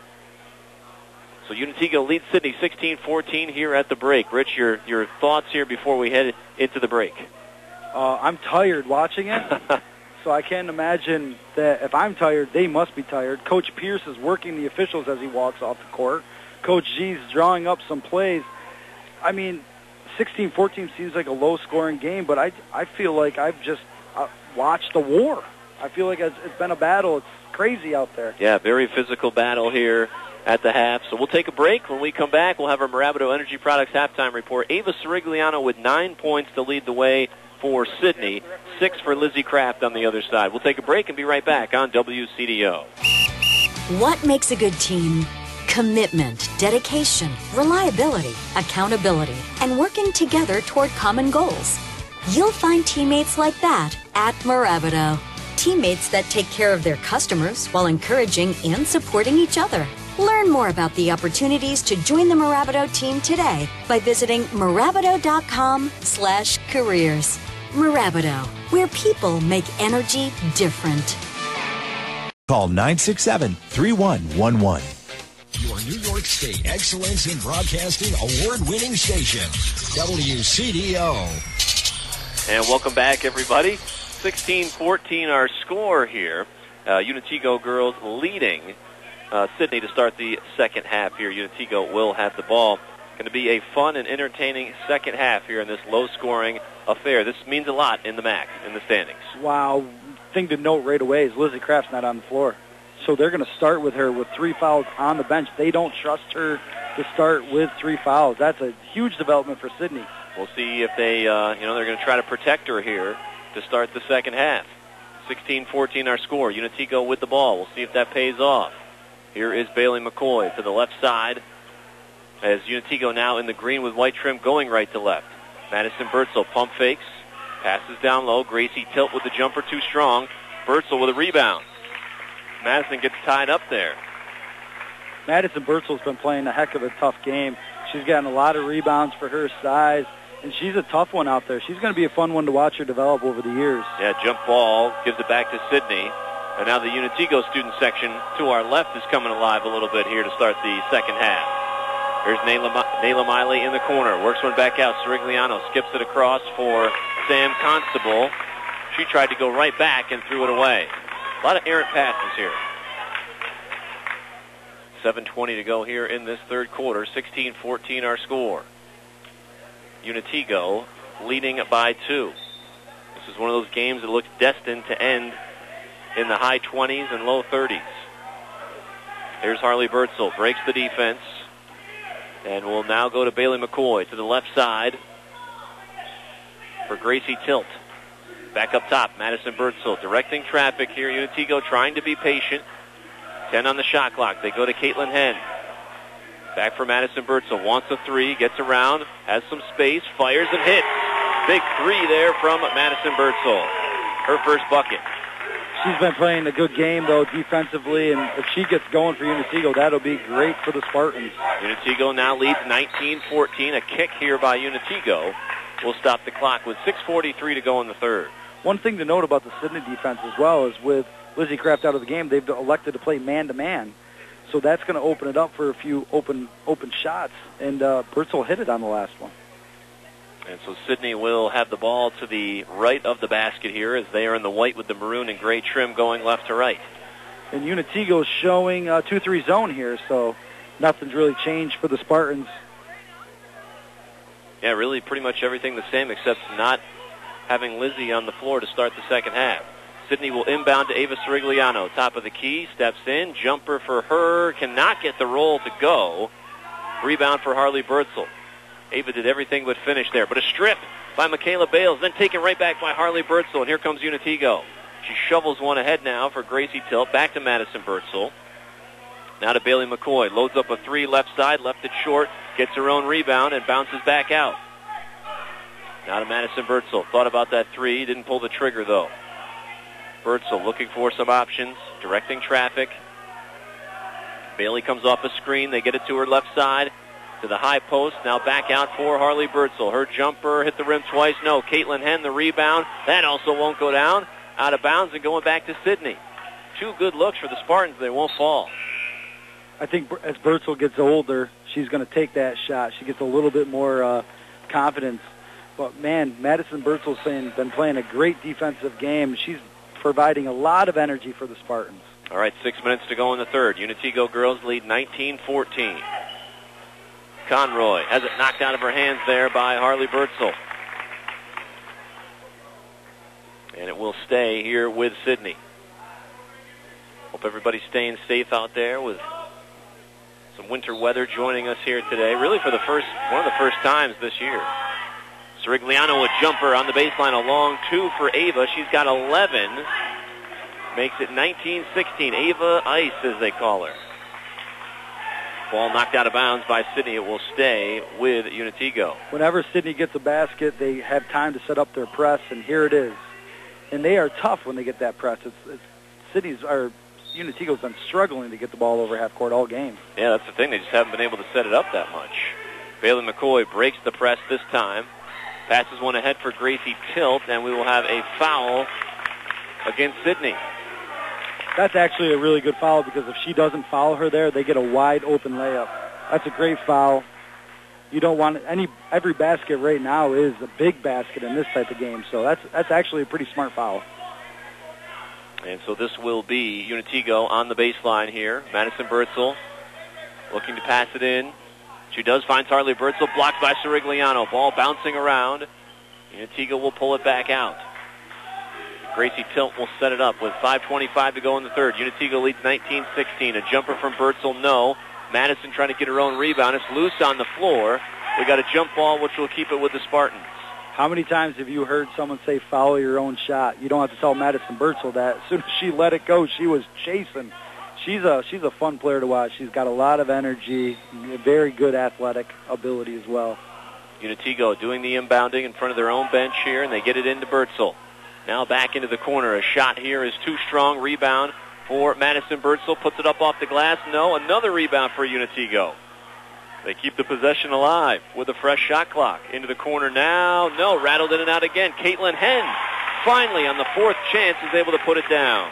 So Unitigo leads Sidney sixteen fourteen here at the break. Rich, your, your thoughts here before we head into the break. Uh, I'm tired watching it, so I can't imagine that if I'm tired, they must be tired. Coach Pierce is working the officials as he walks off the court. Coach G's drawing up some plays. I mean, sixteen fourteen seems like a low-scoring game, but I, I feel like I've just uh, watched a war. I feel like it's, it's been a battle. It's crazy out there. Yeah, very physical battle here at the half. So we'll take a break. When we come back, we'll have our Marabato Energy Products halftime report. Ava Sirigliano with nine points to lead the way for Sidney, six for Lizzie Kraft on the other side. We'll take a break and be right back on W C D O. What makes a good team? Commitment, dedication, reliability, accountability, and working together toward common goals. You'll find teammates like that at Marabato. Teammates that take care of their customers while encouraging and supporting each other. Learn more about the opportunities to join the Marabato team today by visiting marabato.com slash careers. Marabato, where people make energy different. Call nine six seven, three one one one. Your New York State Excellence in Broadcasting award-winning station, W C D O. And welcome back, everybody. sixteen fourteen our score here. Uh, Unitigo girls leading uh, Sidney to start the second half here. Unitigo will have the ball. Going to be a fun and entertaining second half here in this low-scoring affair. This means a lot in the M A C, in the standings. Wow. Thing to note right away is Lizzie Kraft's not on the floor. So they're going to start with her with three fouls on the bench. They don't trust her to start with three fouls. That's a huge development for Sidney. We'll see if they, uh, you know, they're going to try to protect her here to start the second half. sixteen fourteen our score. Unitigo with the ball. We'll see if that pays off. Here is Bailey McCoy to the left side as Unitigo now in the green with white trim going right to left. Madison Bertzel pump fakes, passes down low. Gracie Tilt with the jumper too strong. Bertzel with a rebound. Madison gets tied up there. Madison Bertzel's been playing a heck of a tough game. She's gotten a lot of rebounds for her size, and she's a tough one out there. She's going to be a fun one to watch her develop over the years. Yeah, jump ball, gives it back to Sidney. And now the Unitigo student section to our left is coming alive a little bit here to start the second half. Here's Nayla, Nayla Miley in the corner. Works one back out. Sirigliano skips it across for Sam Constable. She tried to go right back and threw it away. A lot of errant passes here. seven twenty to go here in this third quarter. sixteen fourteen our score. Unitigo leading by two. This is one of those games that looks destined to end in the high twenties and low thirties. Here's Harley Birdsell, breaks the defense, and will now go to Bailey McCoy to the left side for Gracie Tilt. Back up top, Madison Birdsell directing traffic here. Unitigo trying to be patient. ten on the shot clock. They go to Caitlin Henn. Back for Madison Birdsell. Wants a three, gets around, has some space, fires and hits. Big three there from Madison Birdsell. Her first bucket. She's been playing a good game, though, defensively, and if she gets going for Unitigo, that'll be great for the Spartans. Unitigo now leads nineteen fourteen. A kick here by Unitigo will stop the clock with six forty-three to go in the third. One thing to note about the Sidney defense as well is with Lizzie Kraft out of the game, they've elected to play man-to-man. So that's going to open it up for a few open open shots, and uh, Birdsell hit it on the last one. And so Sidney will have the ball to the right of the basket here as they are in the white with the maroon and gray trim going left to right. And Unitigo's showing a two three zone here, so nothing's really changed for the Spartans. Yeah, really pretty much everything the same except not having Lizzie on the floor to start the second half. Sidney will inbound to Ava Sirigliano. Top of the key, steps in, jumper for her, cannot get the roll to go. Rebound for Harley Birdsell. Ava did everything but finish there, but a strip by Michaela Bales, then taken right back by Harley Birdsell, and here comes Unitigo. She shovels one ahead now for Gracie Tilt, back to Madison Birdsell. Now to Bailey McCoy, loads up a three left side, left it short, gets her own rebound, and bounces back out. Now to Madison Birdsell, thought about that three, didn't pull the trigger though. Birdsell looking for some options, directing traffic. Bailey comes off a screen, they get it to her left side, to the high post, now back out for Harley Birdsell. Her jumper hit the rim twice, no. Caitlin Henn, the rebound, that also won't go down. Out of bounds and going back to Sidney. Two good looks for the Spartans, they won't fall. I think as Birdsell gets older, she's going to take that shot. She gets a little bit more uh, confidence. But, man, Madison Birdsell's been, been playing a great defensive game. She's providing a lot of energy for the Spartans. All right, six minutes to go in the third. Unitigo girls lead nineteen fourteen. Conroy has it knocked out of her hands there by Harley Birdsell. And it will stay here with Sidney. Hope everybody's staying safe out there with some winter weather joining us here today. Really for the first, one of the first times this year. Sirigliano a jumper on the baseline, a long two for Ava. She's got eleven. Makes it nineteen sixteen. Ava Ice, as they call her. Ball knocked out of bounds by Sidney. It will stay with Unitigo. Whenever Sidney gets a basket, they have time to set up their press, and here it is. And they are tough when they get that press. It's, it's Sidney's or Unitigo's been struggling to get the ball over half court all game. Yeah, that's the thing. They just haven't been able to set it up that much. Bailey McCoy breaks the press this time. Passes one ahead for Gracie Tilt, and we will have a foul against Sidney. That's actually a really good foul because if she doesn't foul her there, they get a wide open layup. That's a great foul. You don't want any every basket right now is a big basket in this type of game, so that's that's actually a pretty smart foul. And so this will be Unitigo on the baseline here. Madison Birdsell looking to pass it in. She does find Harley Birdsell, blocked by Sirigliano. Ball bouncing around. Unitigo will pull it back out. Gracie Tilt will set it up with five twenty-five to go in the third. Unitigo leads nineteen sixteen. A jumper from Birdsell, no. Madison trying to get her own rebound. It's loose on the floor. We got a jump ball, which will keep it with the Spartans. How many times have you heard someone say foul your own shot? You don't have to tell Madison Birdsell that. As soon as she let it go, she was chasing. She's a she's a fun player to watch. She's got a lot of energy, very good athletic ability as well. Unitigo doing the inbounding in front of their own bench here, and they get it into Birdsell. Now back into the corner. A shot here is too strong. Rebound for Madison Birdsell. Puts it up off the glass. No, another rebound for Unitigo. They keep the possession alive with a fresh shot clock. Into the corner now. No, rattled in and out again. Caitlin Henn finally on the fourth chance is able to put it down.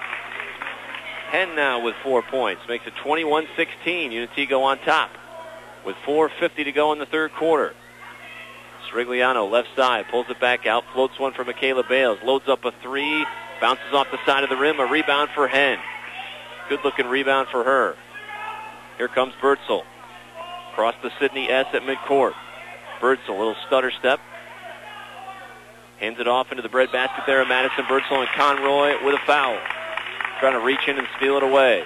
Henn now with four points. Makes it twenty-one sixteen. Unitigo on top with four fifty to go in the third quarter. Srigliano, left side, pulls it back out, floats one for Michaela Bales, loads up a three, bounces off the side of the rim, a rebound for Hen. Good-looking rebound for her. Here comes Birdsell. Across the Sydney S at midcourt. Birdsell, little stutter step. Hands it off into the breadbasket there of Madison Birdsell, and Conroy with a foul. Trying to reach in and steal it away.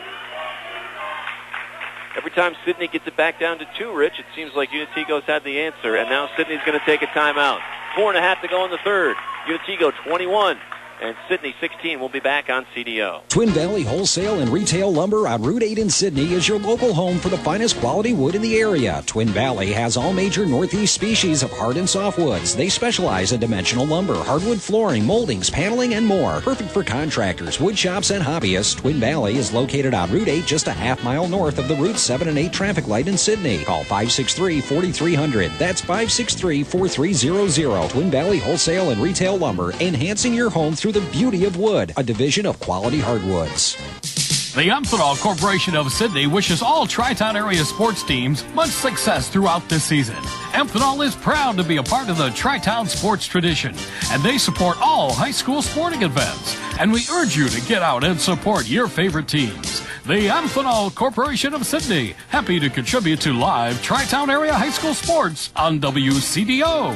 Every time Sydney gets it back down to two, Rich, it seems like Unitigo's had the answer, and now Sydney's going to take a timeout. Four and a half to go in the third. Unitigo twenty-one. And Sydney sixteen. Will be back on C D O. Twin Valley Wholesale and Retail Lumber on Route eight in Sydney is your local home for the finest quality wood in the area. Twin Valley has all major Northeast species of hard and softwoods. They specialize in dimensional lumber, hardwood flooring, moldings, paneling, and more. Perfect for contractors, wood shops, and hobbyists. Twin Valley is located on Route eight, just a half mile north of the Route seven and eight traffic light in Sydney. Call five six three, four three zero zero. That's five six three, four three zero zero. Twin Valley Wholesale and Retail Lumber, enhancing your home through the beauty of wood, a division of Quality Hardwoods. The Amphenol Corporation of Sydney wishes all Tri-Town area sports teams much success throughout this season. Amphenol is proud to be a part of the Tri-Town sports tradition, and they support all high school sporting events. And we urge you to get out and support your favorite teams. The Amphenol Corporation of Sydney, happy to contribute to live Tri-Town area high school sports on W C D O.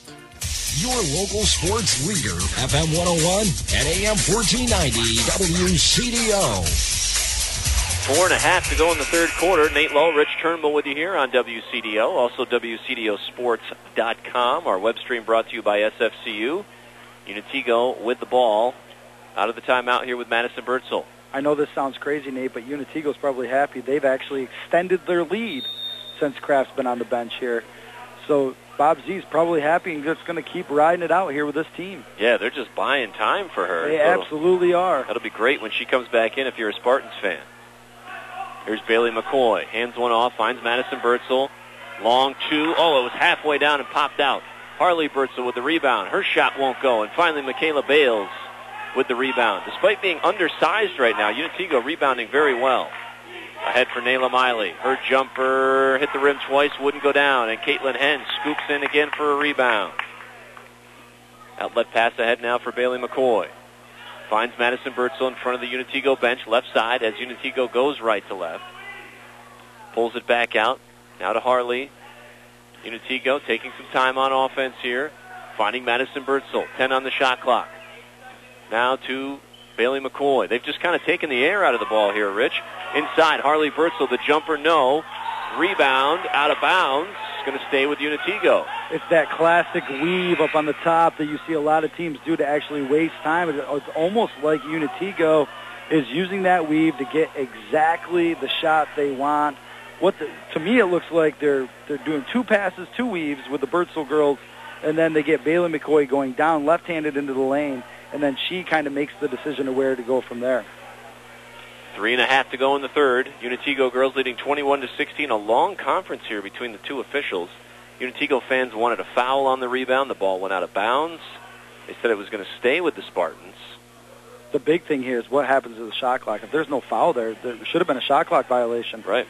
Your local sports leader, F M one oh one and A M fourteen ninety W C D O. Four and a half to go in the third quarter. Nate Lowe, Rich Turnbull with you here on W C D O. Also W C D O sports dot com. Our web stream brought to you by S F C U. Unitigo with the ball. Out of the timeout here with Madison Birdsell. I know this sounds crazy, Nate, but Unitigo's probably happy. They've actually extended their lead since Kraft's been on the bench here. So Bob Z's probably happy and just going to keep riding it out here with this team. Yeah, they're just buying time for her. They so absolutely are. That'll be great when she comes back in if you're a Spartans fan. Here's Bailey McCoy. Hands one off, finds Madison Birdsell. Long two. Oh, it was halfway down and popped out. Harley Birdsell with the rebound. Her shot won't go. And finally, Michaela Bales with the rebound. Despite being undersized right now, Unitigo rebounding very well. Ahead for Nayla Miley. Her jumper hit the rim twice, wouldn't go down. And Caitlin Henn scoops in again for a rebound. Outlet pass ahead now for Bailey McCoy. Finds Madison Birdsell in front of the Unitigo bench, left side, as Unitigo goes right to left. Pulls it back out. Now to Harley. Unitigo taking some time on offense here. Finding Madison Birdsell. ten on the shot clock. Now to Bailey McCoy. They've just kind of taken the air out of the ball here, Rich. Inside, Harley Birdsell, the jumper, no. Rebound, out of bounds. It's going to stay with Unitigo. It's that classic weave up on the top that you see a lot of teams do to actually waste time. It's almost like Unitigo is using that weave to get exactly the shot they want. What the, to me, it looks like they're they're doing two passes, two weaves with the Birdsell girls, and then they get Bailey McCoy going down left-handed into the lane, and then she kind of makes the decision of where to go from there. Three and a half to go in the third. Unitigo girls leading twenty-one to sixteen. A long conference here between the two officials. Unitigo fans wanted a foul on the rebound. The ball went out of bounds. They said it was going to stay with the Spartans. The big thing here is what happens to the shot clock. If there's no foul there, there should have been a shot clock violation. Right.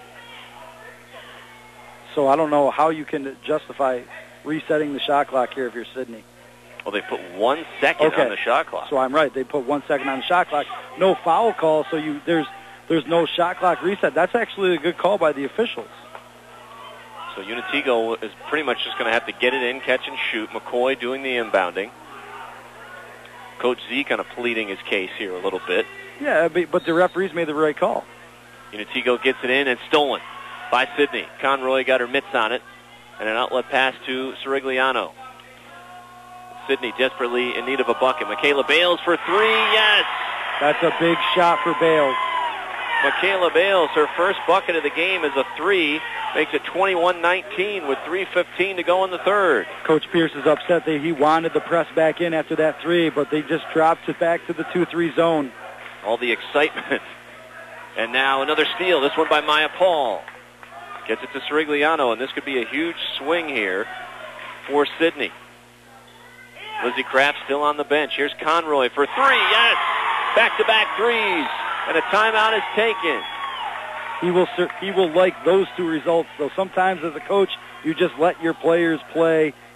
So I don't know how you can justify resetting the shot clock here if you're Sydney. Well, they put one second okay. on the shot clock. So I'm right. They put one second on the shot clock. No foul call, so you there's there's no shot clock reset. That's actually a good call by the officials. So Unitigo is pretty much just going to have to get it in, catch and shoot. McCoy doing the inbounding. Coach Z kind of pleading his case here a little bit. Yeah, but the referees made the right call. Unitigo gets it in and stolen by Sydney. Conroy got her mitts on it. And an outlet pass to Sirigliano. Sydney desperately in need of a bucket. Michaela Bales for three, yes! That's a big shot for Bales. Michaela Bales, her first bucket of the game is a three. Makes it twenty-one nineteen with three fifteen to go in the third. Coach Pierce is upset that he wanted the press back in after that three, but they just dropped it back to the two three zone. All the excitement. And now another steal, this one by Maya Paul. Gets it to Sirigliano, and this could be a huge swing here for Sydney. Lizzie Kraft still on the bench. Here's Conroy for three. Yes! Back-to-back threes. And a timeout is taken. He will he will like those two results, though. Sometimes as a coach, you just let your players play.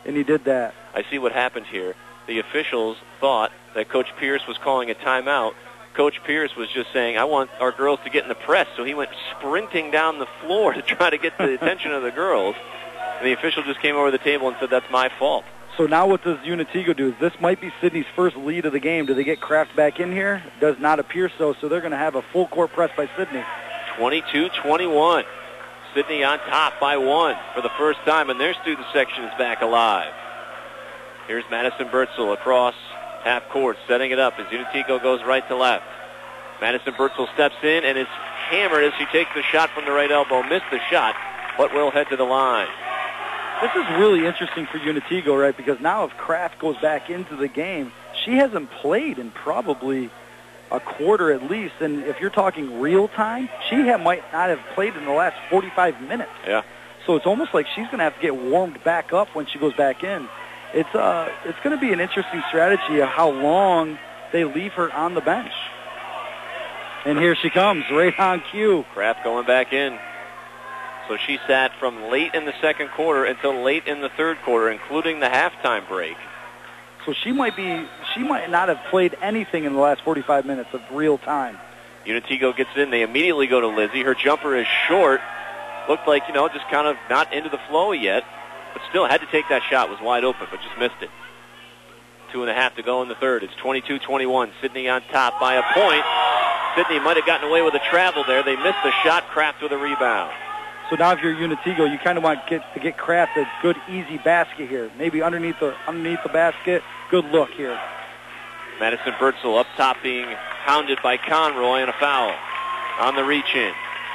and he did that. I see what happened here. The officials thought that Coach Pierce was calling a timeout. Coach Pierce was just saying, I want our girls to get in the press, so he went sprinting down the floor to try to get the attention of the girls. And the official just came over the table and said, that's my fault. So now what does Unitigo do? This might be Sydney's first lead of the game. Do they get Kraft back in here? Does not appear so, so they're going to have a full court press by Sydney. twenty-two twenty-one. Sydney on top by one for the first time, and their student section is back alive. Here's Madison Bertzel across half court, setting it up as Unitigo goes right to left. Madison Bertzel steps in and is hammered as she takes the shot from the right elbow. Missed the shot, but will head to the line. This is really interesting for Unitigo, right? Because now if Kraft goes back into the game, she hasn't played in probably a quarter at least. And if you're talking real time, she have, might not have played in the last forty-five minutes. Yeah. So it's almost like she's going to have to get warmed back up when she goes back in. It's uh, it's going to be an interesting strategy of how long they leave her on the bench. And here she comes, right on cue. Kraft going back in. So she sat from late in the second quarter until late in the third quarter, including the halftime break. So she might be, she might not have played anything in the last forty-five minutes of real time. Unitigo gets in. They immediately go to Lizzie. Her jumper is short. Looked like, you know, just kind of not into the flow yet. But still had to take that shot. Was wide open, but just missed it. Two and a half to go in the third. It's twenty-two twenty-one. Sydney on top by a point. Sydney might have gotten away with a travel there. They missed the shot. Kraft with a rebound. So now if you're Unitigo, you kind of want to get, to get Kraft a good, easy basket here. Maybe underneath the underneath the basket. Good look here. Madison Bertzel up top being hounded by Conroy and a foul on the reach-in.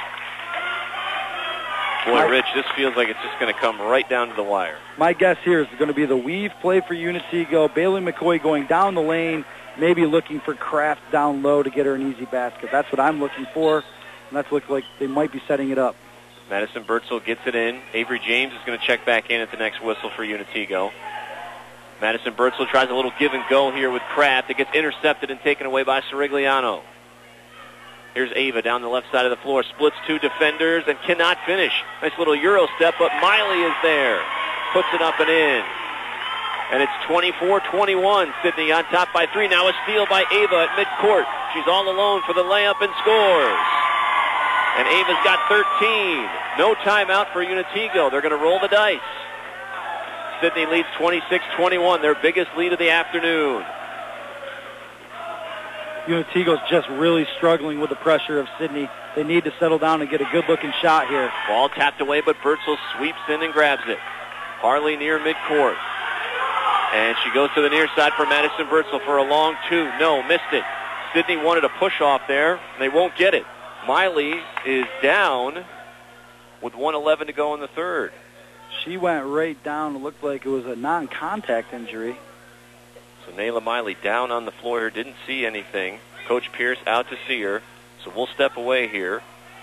Boy, Rich, this feels like it's just going to come right down to the wire. My guess here is going to be the weave play for Unitigo. Bailey McCoy going down the lane, maybe looking for Kraft down low to get her an easy basket. That's what I'm looking for, and that's look like they might be setting it up. Madison Bertzel gets it in. Avery James is going to check back in at the next whistle for Unitigo. Madison Bertzel tries a little give and go here with Kraft. It gets intercepted and taken away by Sirigliano. Here's Ava down the left side of the floor. Splits two defenders and cannot finish. Nice little Euro step, but Miley is there. Puts it up and in. And it's twenty-four twenty-one. Sydney on top by three. Now a steal by Ava at midcourt. She's all alone for the layup and scores. And Ava's got thirteen. No timeout for Unitigo. They're going to roll the dice. Sydney leads twenty-six twenty-one, their biggest lead of the afternoon. Unitigo's just really struggling with the pressure of Sydney. They need to settle down and get a good-looking shot here. Ball tapped away, but Bertzel sweeps in and grabs it. Harley near midcourt. And she goes to the near side for Madison Bertzel for a long two. No, missed it. Sydney wanted a push-off there, and they won't get it. Miley is down with one eleven to go in the third. She went right down. It looked like it was a non-contact injury. So Nayla Miley down on the floor here, didn't see anything. Coach Pierce out to see her, so we'll step away here.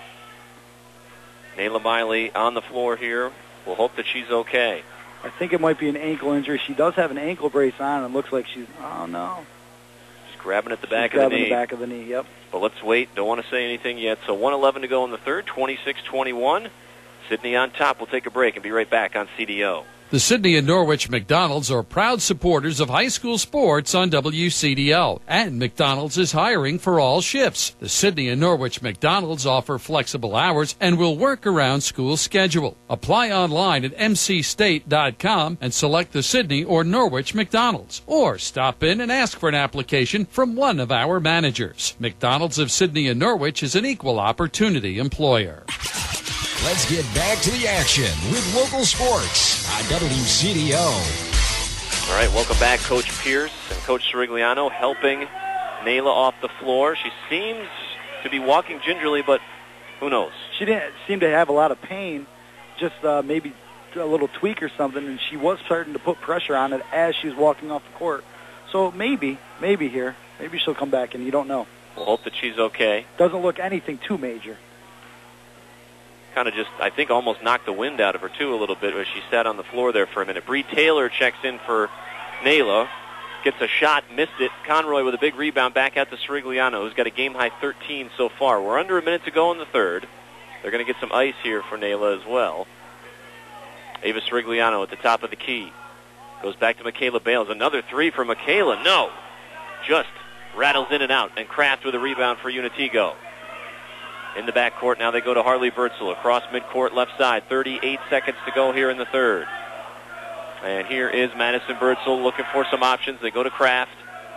Nayla Miley on the floor here. We'll hope that she's okay. I think it might be an ankle injury. She does have an ankle brace on, and it looks like she's, oh no. She's grabbing at the back she's of the knee. Grabbing the back of the knee, yep. But let's wait. Don't want to say anything yet. So one eleven to go in the third, twenty-six twenty-one. Sydney on top. We'll take a break and be right back on C D O. The Sydney and Norwich McDonald's are proud supporters of high school sports on W C D L, and McDonald's is hiring for all shifts. The Sydney and Norwich McDonald's offer flexible hours and will work around school schedule. Apply online at m c state dot com and select the Sydney or Norwich McDonald's, or stop in and ask for an application from one of our managers. McDonald's of Sydney and Norwich is an equal opportunity employer. Let's get back to the action with local sports on W C D O. All right, welcome back. Coach Pierce and Coach Sirigliano helping Nayla off the floor. She seems to be walking gingerly, but who knows? She didn't seem to have a lot of pain, just uh, maybe a little tweak or something, and she was starting to put pressure on it as she was walking off the court. So maybe, maybe here, maybe she'll come back, and you don't know. We'll hope that she's okay. Doesn't look anything too major. Kind of just, I think, almost knocked the wind out of her, too, a little bit as she sat on the floor there for a minute. Bree Taylor checks in for Nayla, gets a shot, missed it. Conroy with a big rebound back out to Sirigliano, who's got a game-high thirteen so far. We're under a minute to go in the third. They're going to get some ice here for Nayla as well. Ava Sirigliano at the top of the key. Goes back to Michaela Bales. Another three for Michaela. No. Just rattles in and out. And Kraft with a rebound for Unitigo. In the backcourt, now they go to Harley Birdsell. Across midcourt, left side. thirty-eight seconds to go here in the third. And here is Madison Birdsell looking for some options. They go to Kraft.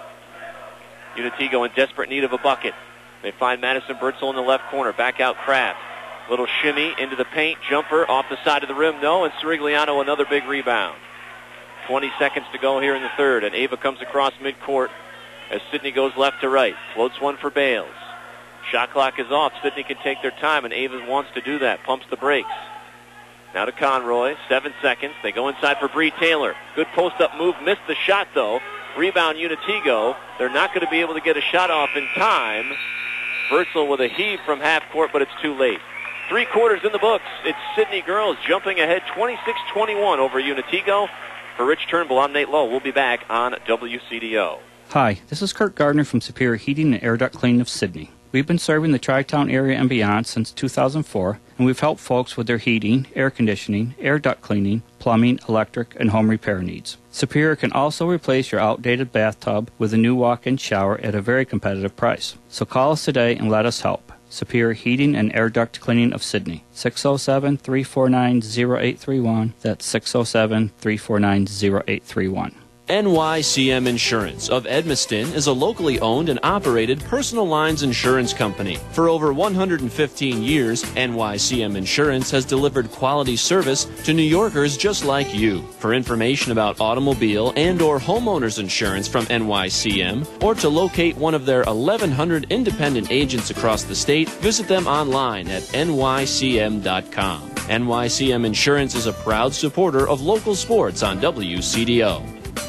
Unitigo in desperate need of a bucket. They find Madison Birdsell in the left corner. Back out Kraft. Little shimmy into the paint. Jumper off the side of the rim. No. And Sirigliano another big rebound. twenty seconds to go here in the third. And Ava comes across midcourt as Sydney goes left to right. Floats one for Bales. Shot clock is off. Sydney can take their time, and Ava wants to do that. Pumps the brakes. Now to Conroy. Seven seconds. They go inside for Bree Taylor. Good post-up move. Missed the shot, though. Rebound Unitigo. They're not going to be able to get a shot off in time. Birdsell with a heave from half court, but it's too late. Three quarters in the books. It's Sydney girls jumping ahead twenty-six twenty-one over Unitigo. For Rich Turnbull, I'm Nate Lowe. We'll be back on W C D O. Hi, this is Kurt Gardner from Superior Heating and Air Duct Cleaning of Sydney. We've been serving the Tri-Town area and beyond since two thousand four, and we've helped folks with their heating, air conditioning, air duct cleaning, plumbing, electric, and home repair needs. Superior can also replace your outdated bathtub with a new walk-in shower at a very competitive price. So call us today and let us help. Superior Heating and Air Duct Cleaning of Sydney, six oh seven, three four nine, oh eight three one. That's six oh seven, three four nine, oh eight three one. N Y C M Insurance of Edmiston is a locally owned and operated personal lines insurance company. For over one hundred fifteen years, N Y C M Insurance has delivered quality service to New Yorkers just like you. For information about automobile and or homeowners insurance from N Y C M, or to locate one of their eleven hundred independent agents across the state, visit them online at N Y C M dot com. N Y C M Insurance is a proud supporter of local sports on W C D O.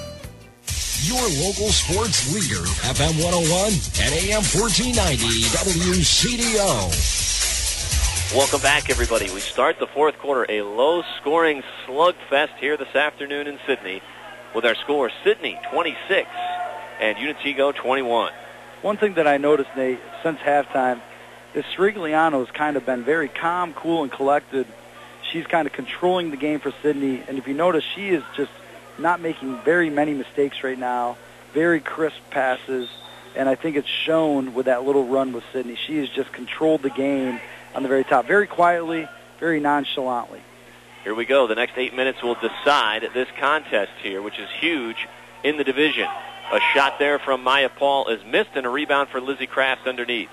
Your local sports leader, F M one oh one and A M fourteen ninety W C D O. Welcome back, everybody. We start the fourth quarter, a low-scoring slugfest here this afternoon in Sydney, with our score Sydney twenty-six and Unitigo twenty-one. One thing that I noticed, Nate, since halftime, is Sirigliano's kind of been very calm, cool, and collected. She's kind of controlling the game for Sydney, and if you notice, she is just not making very many mistakes right now, very crisp passes, and I think it's shown with that little run with Sydney. She has just controlled the game on the very top, very quietly, very nonchalantly. Here we go. The next eight minutes will decide this contest here, which is huge in the division. A shot there from Maya Paul is missed, and a rebound for Lizzie Kraft underneath.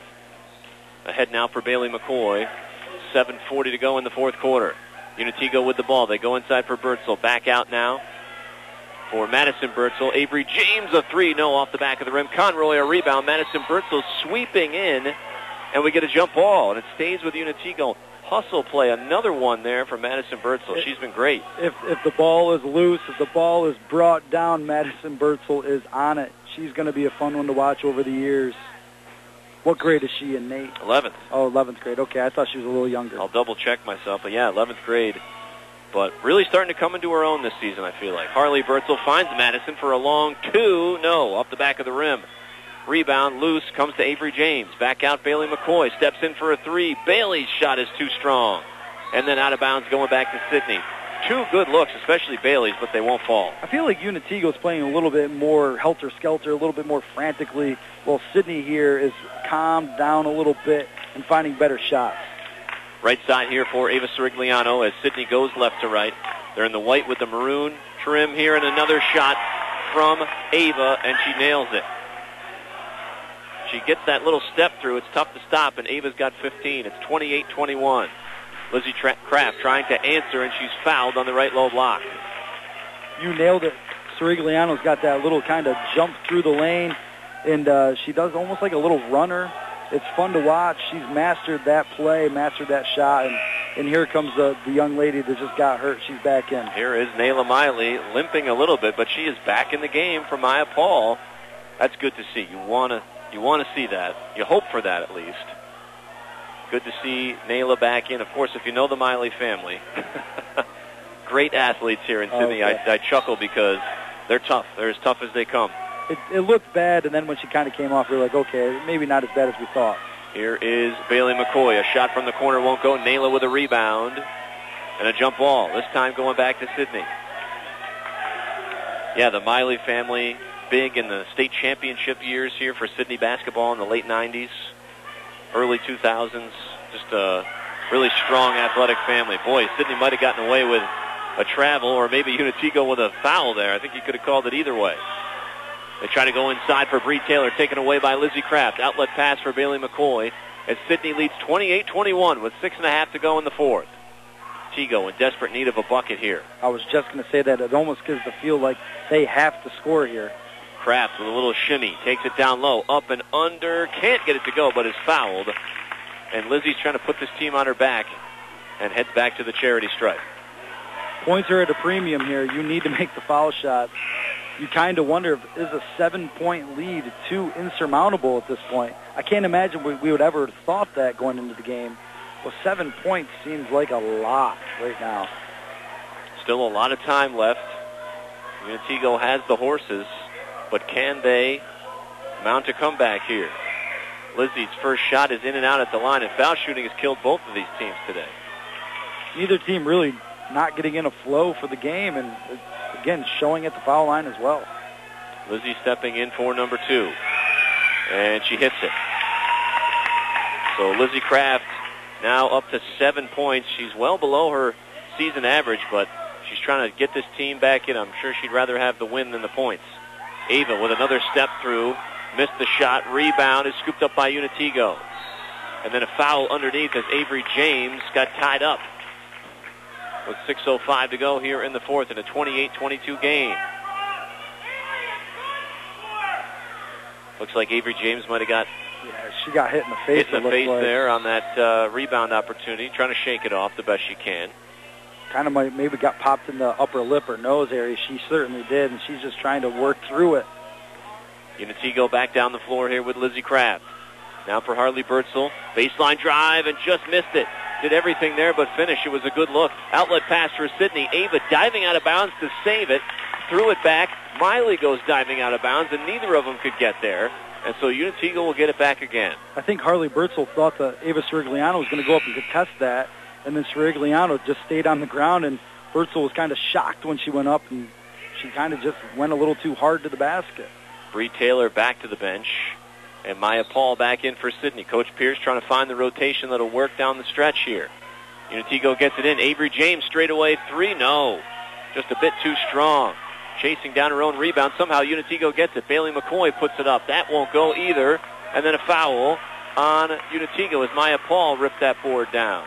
Ahead now for Bailey McCoy. seven forty to go in the fourth quarter. Unitigo with the ball. They go inside for Birdsell. Back out now for Madison Birdsell. Avery James, a three, no, off the back of the rim. Conroy, a rebound. Madison Birdsell sweeping in, and we get a jump ball, and it stays with Unitigo. Hustle play, another one there for Madison Birdsell. She's been great. If if the ball is loose, if the ball is brought down, Madison Birdsell is on it. She's going to be a fun one to watch over the years. What grade is she in, Nate? eleventh. Oh, eleventh grade. Okay, I thought she was a little younger. I'll double-check myself, but yeah, eleventh grade. But really starting to come into her own this season, I feel like. Harley Birdsell finds Madison for a long two. No, off the back of the rim. Rebound, loose, comes to Avery James. Back out, Bailey McCoy steps in for a three. Bailey's shot is too strong. And then out of bounds going back to Sydney. Two good looks, especially Bailey's, but they won't fall. I feel like Unitigo's playing a little bit more helter-skelter, a little bit more frantically, while Sydney here is calmed down a little bit and finding better shots. Right side here for Ava Sirigliano as Sydney goes left to right. They're in the white with the maroon trim here, and another shot from Ava, and she nails it. She gets that little step through. It's tough to stop, and Ava's got fifteen. It's twenty-eight twenty-one. Lizzie Tra- Kraft trying to answer, and she's fouled on the right low block. You nailed it. Sirigliano's got that little kind of jump through the lane, and uh, she does almost like a little runner. It's fun to watch. She's mastered that play, mastered that shot, and, and here comes the, the young lady that just got hurt. She's back in. Here is Nayla Miley limping a little bit, but she is back in the game for Maya Paul. That's good to see. You want to you want to see that. You hope for that at least. Good to see Nayla back in. Of course, if you know the Miley family, great athletes here in Sydney. Okay. I, I chuckle because they're tough. They're as tough as they come. It, it looked bad, and then when she kind of came off, we were like, okay, maybe not as bad as we thought. Here is Bailey McCoy. A shot from the corner won't go. Nayla with a rebound and a jump ball. This time going back to Sydney. Yeah, the Miley family, big in the state championship years here for Sidney basketball in the late nineties, early two thousands. Just a really strong athletic family. Boy, Sidney might have gotten away with a travel, or maybe Unitigo with a foul there. I think he could have called it either way. They try to go inside for Bree Taylor, taken away by Lizzie Kraft. Outlet pass for Bailey McCoy as Sidney leads twenty-eight twenty-one with six and a half to go in the fourth. Tigo in desperate need of a bucket here. I was just going to say that it almost gives the feel like they have to score here. Kraft with a little shimmy, takes it down low, up and under, can't get it to go, but is fouled. And Lizzie's trying to put this team on her back and heads back to the charity stripe. Points are at a premium here. You need to make the foul shot. You kind of wonder if is a seven-point lead too insurmountable at this point. I can't imagine we, we would ever have thought that going into the game. Well, seven points seems like a lot right now. Still a lot of time left. Unitigo has the horses, but can they mount a comeback here? Lizzie's first shot is in and out at the line, and foul shooting has killed both of these teams today. Neither team really not getting in a flow for the game, and again, showing at the foul line as well. Lizzie stepping in for number two, and she hits it. So Lizzie Kraft now up to seven points. She's well below her season average, but she's trying to get this team back in. I'm sure she'd rather have the win than the points. Ava with another step through, missed the shot, rebound is scooped up by Unitigo. And then a foul underneath as Avery James got tied up with six oh five to go here in the fourth in a twenty-eight twenty-two game. Looks like Avery James might have got yeah, she got hit in the face. Hit in the face like. there on that uh, rebound opportunity, trying to shake it off the best she can. Kind of might, maybe got popped in the upper lip or nose area. She certainly did, and she's just trying to work through it. Unitigo back down the floor here with Lizzie Kraft. Now for Harley Bertzel. Baseline drive and just missed it. Did everything there but finish. It was a good look. Outlet pass for Sidney. Ava diving out of bounds to save it. Threw it back. Miley goes diving out of bounds, and neither of them could get there. And so Unitigo will get it back again. I think Harley Bertzel thought that Ava Sirigliano was going to go up and contest that, and then Sirigliano just stayed on the ground, and Bertzel was kind of shocked when she went up, and she kind of just went a little too hard to the basket. Bree Taylor back to the bench, and Maya Paul back in for Sidney. Coach Pierce trying to find the rotation that'll work down the stretch here. Unitigo gets it in. Avery James straight away three. No, just a bit too strong. Chasing down her own rebound. Somehow Unitigo gets it. Bailey McCoy puts it up. That won't go either. And then a foul on Unitigo as Maya Paul ripped that board down.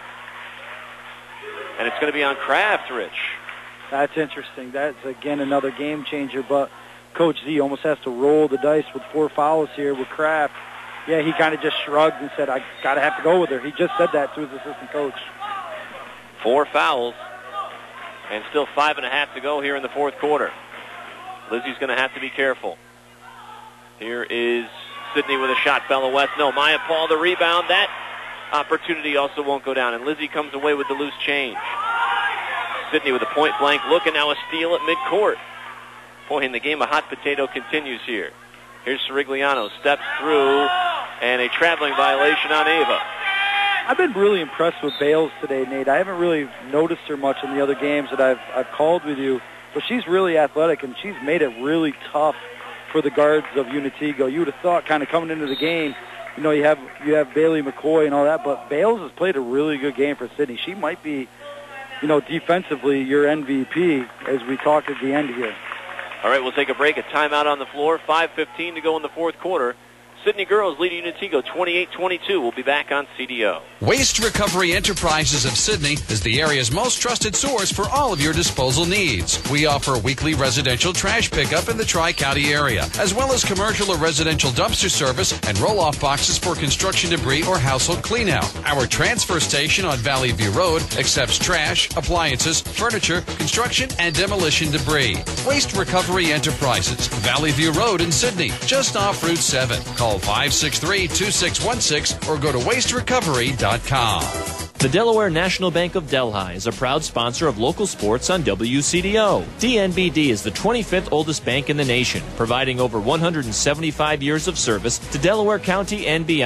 And it's going to be on Kraft, Rich. That's interesting. That's, again, another game changer. But Coach Z almost has to roll the dice with four fouls here with Kraft. Yeah, he kind of just shrugged and said, I got to have to go with her. He just said that to his assistant coach. Four fouls. And still five and a half to go here in the fourth quarter. Lizzie's going to have to be careful. Here is Sidney with a shot. Bella West. No, Maya Paul the rebound. That opportunity also won't go down. And Lizzie comes away with the loose change. Sidney with a point-blank look, and now a steal at midcourt. Boy, in the game, a hot potato continues here. Here's Sirigliano. Steps through, and a traveling violation on Ava. I've been really impressed with Bales today, Nate. I haven't really noticed her much in the other games that I've, I've called with you. But she's really athletic, and she's made it really tough for the guards of Unitigo. You would have thought kind of coming into the game, you know, you have you have Bailey McCoy and all that, but Bales has played a really good game for Sidney. She might be, you know, defensively your M V P as we talk at the end here. All right, we'll take a break. A timeout on the floor. five fifteen to go in the fourth quarter. Sidney girls leading Unitigo twenty-eight twenty-two. We'll be back on C D O. Waste Recovery Enterprises of Sidney is the area's most trusted source for all of your disposal needs. We offer weekly residential trash pickup in the Tri-County area, as well as commercial or residential dumpster service and roll-off boxes for construction debris or household cleanout. Our transfer station on Valley View Road accepts trash, appliances, furniture, construction, and demolition debris. Waste Recovery Enterprises, Valley View Road in Sidney, just off Route seven. Call five six three, two six one six or go to waste recovery dot com. The Delaware National Bank of Delhi is a proud sponsor of local sports on W C D O. D N B D is the twenty-fifth oldest bank in the nation, providing over one hundred seventy-five years of service to Delaware County and beyond.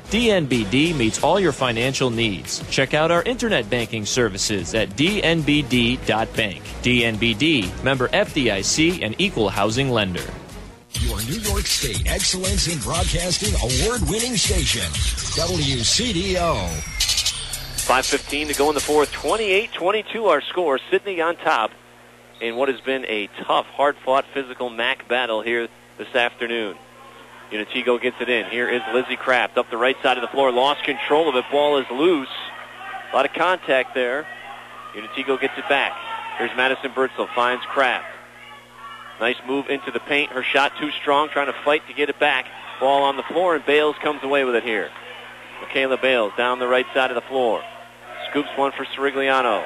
D N B D meets all your financial needs. Check out our internet banking services at d n b d dot bank. D N B D, member F D I C and equal housing lender. Your New York State Excellence in Broadcasting award-winning station, W C D O. five fifteen to go in the fourth. twenty-eight twenty-two our score. Sidney on top in what has been a tough, hard-fought, physical M A C battle here this afternoon. Unitigo gets it in. Here is Lizzie Kraft up the right side of the floor. Lost control of it. Ball is loose. A lot of contact there. Unitigo gets it back. Here's Madison Birdsell. Finds Kraft. Nice move into the paint. Her shot too strong. Trying to fight to get it back. Ball on the floor, and Bales comes away with it here. Michaela Bales down the right side of the floor. Scoops one for Sirigliano.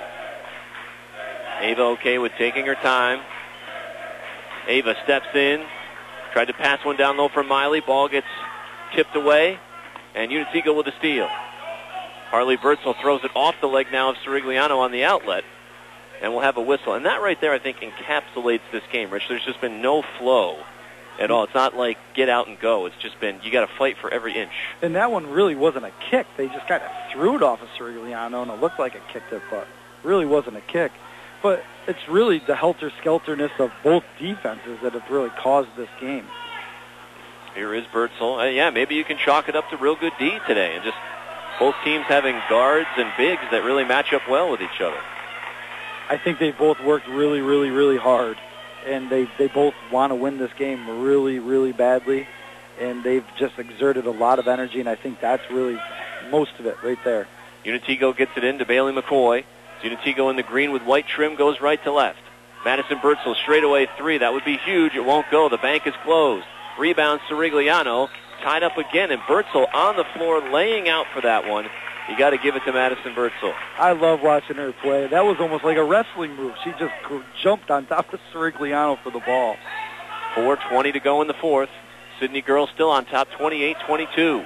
Ava okay with taking her time. Ava steps in. Tried to pass one down low for Miley. Ball gets tipped away. And Unitigo with a steal. Harley Birdsell throws it off the leg now of Sirigliano on the outlet. And we'll have a whistle. And that right there, I think, encapsulates this game, Rich. There's just been no flow at all. It's not like get out and go. It's just been you got to fight for every inch. And that one really wasn't a kick. They just kind of threw it off of Sirigliano, and it looked like a kick to but really wasn't a kick. But it's really the helter-skelterness of both defenses that have really caused this game. Here is Birdsell. Uh, yeah, maybe you can chalk it up to real good D today. And just both teams having guards and bigs that really match up well with each other. I think they both worked really, really, really hard. And they, they both want to win this game really, really badly. And they've just exerted a lot of energy, and I think that's really most of it right there. Unitigo gets it in to Bailey McCoy. Unitigo in the green with white trim goes right to left. Madison Birdsell straight away three. That would be huge. It won't go. The bank is closed. Rebound Sirigliano. Tied up again, and Birdsell on the floor laying out for that one. You got to give it to Madison Birdsell. I love watching her play. That was almost like a wrestling move. She just jumped on top of Sirigliano for the ball. four twenty to go in the fourth. Sydney girls still on top, twenty-eight twenty-two.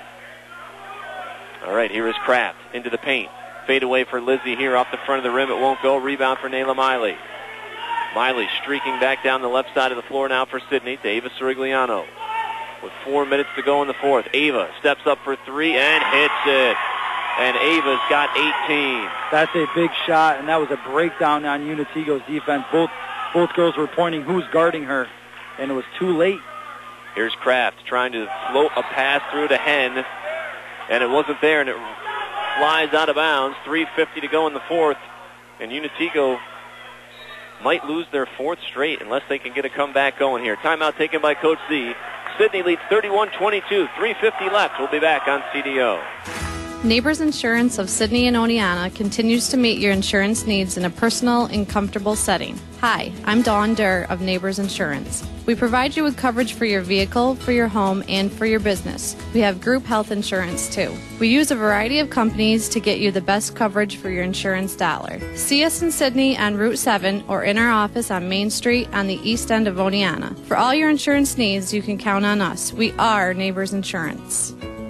All right, here is Kraft into the paint. Fade away for Lizzie here off the front of the rim. It won't go. Rebound for Nayla Miley. Miley streaking back down the left side of the floor now for Sydney to Ava Sirigliano. With four minutes to go in the fourth, Ava steps up for three and hits it. And Ava's got eighteen. That's a big shot, and that was a breakdown on Unitigo's defense. Both both girls were pointing who's guarding her, and it was too late. Here's Kraft trying to float a pass through to Hen, and it wasn't there, and it flies out of bounds. three fifty to go in the fourth, and Unitigo might lose their fourth straight unless they can get a comeback going here. Timeout taken by Coach Z. Sydney leads thirty-one twenty-two. three fifty left. We'll be back on C D O. Neighbors Insurance of Sydney and Oneonta continues to meet your insurance needs in a personal and comfortable setting. Hi, I'm Dawn Durr of Neighbors Insurance. We provide you with coverage for your vehicle, for your home, and for your business. We have group health insurance too. We use a variety of companies to get you the best coverage for your insurance dollar. See us in Sydney on Route seven or in our office on Main Street on the east end of Oneonta. For all your insurance needs, you can count on us. We are Neighbors Insurance.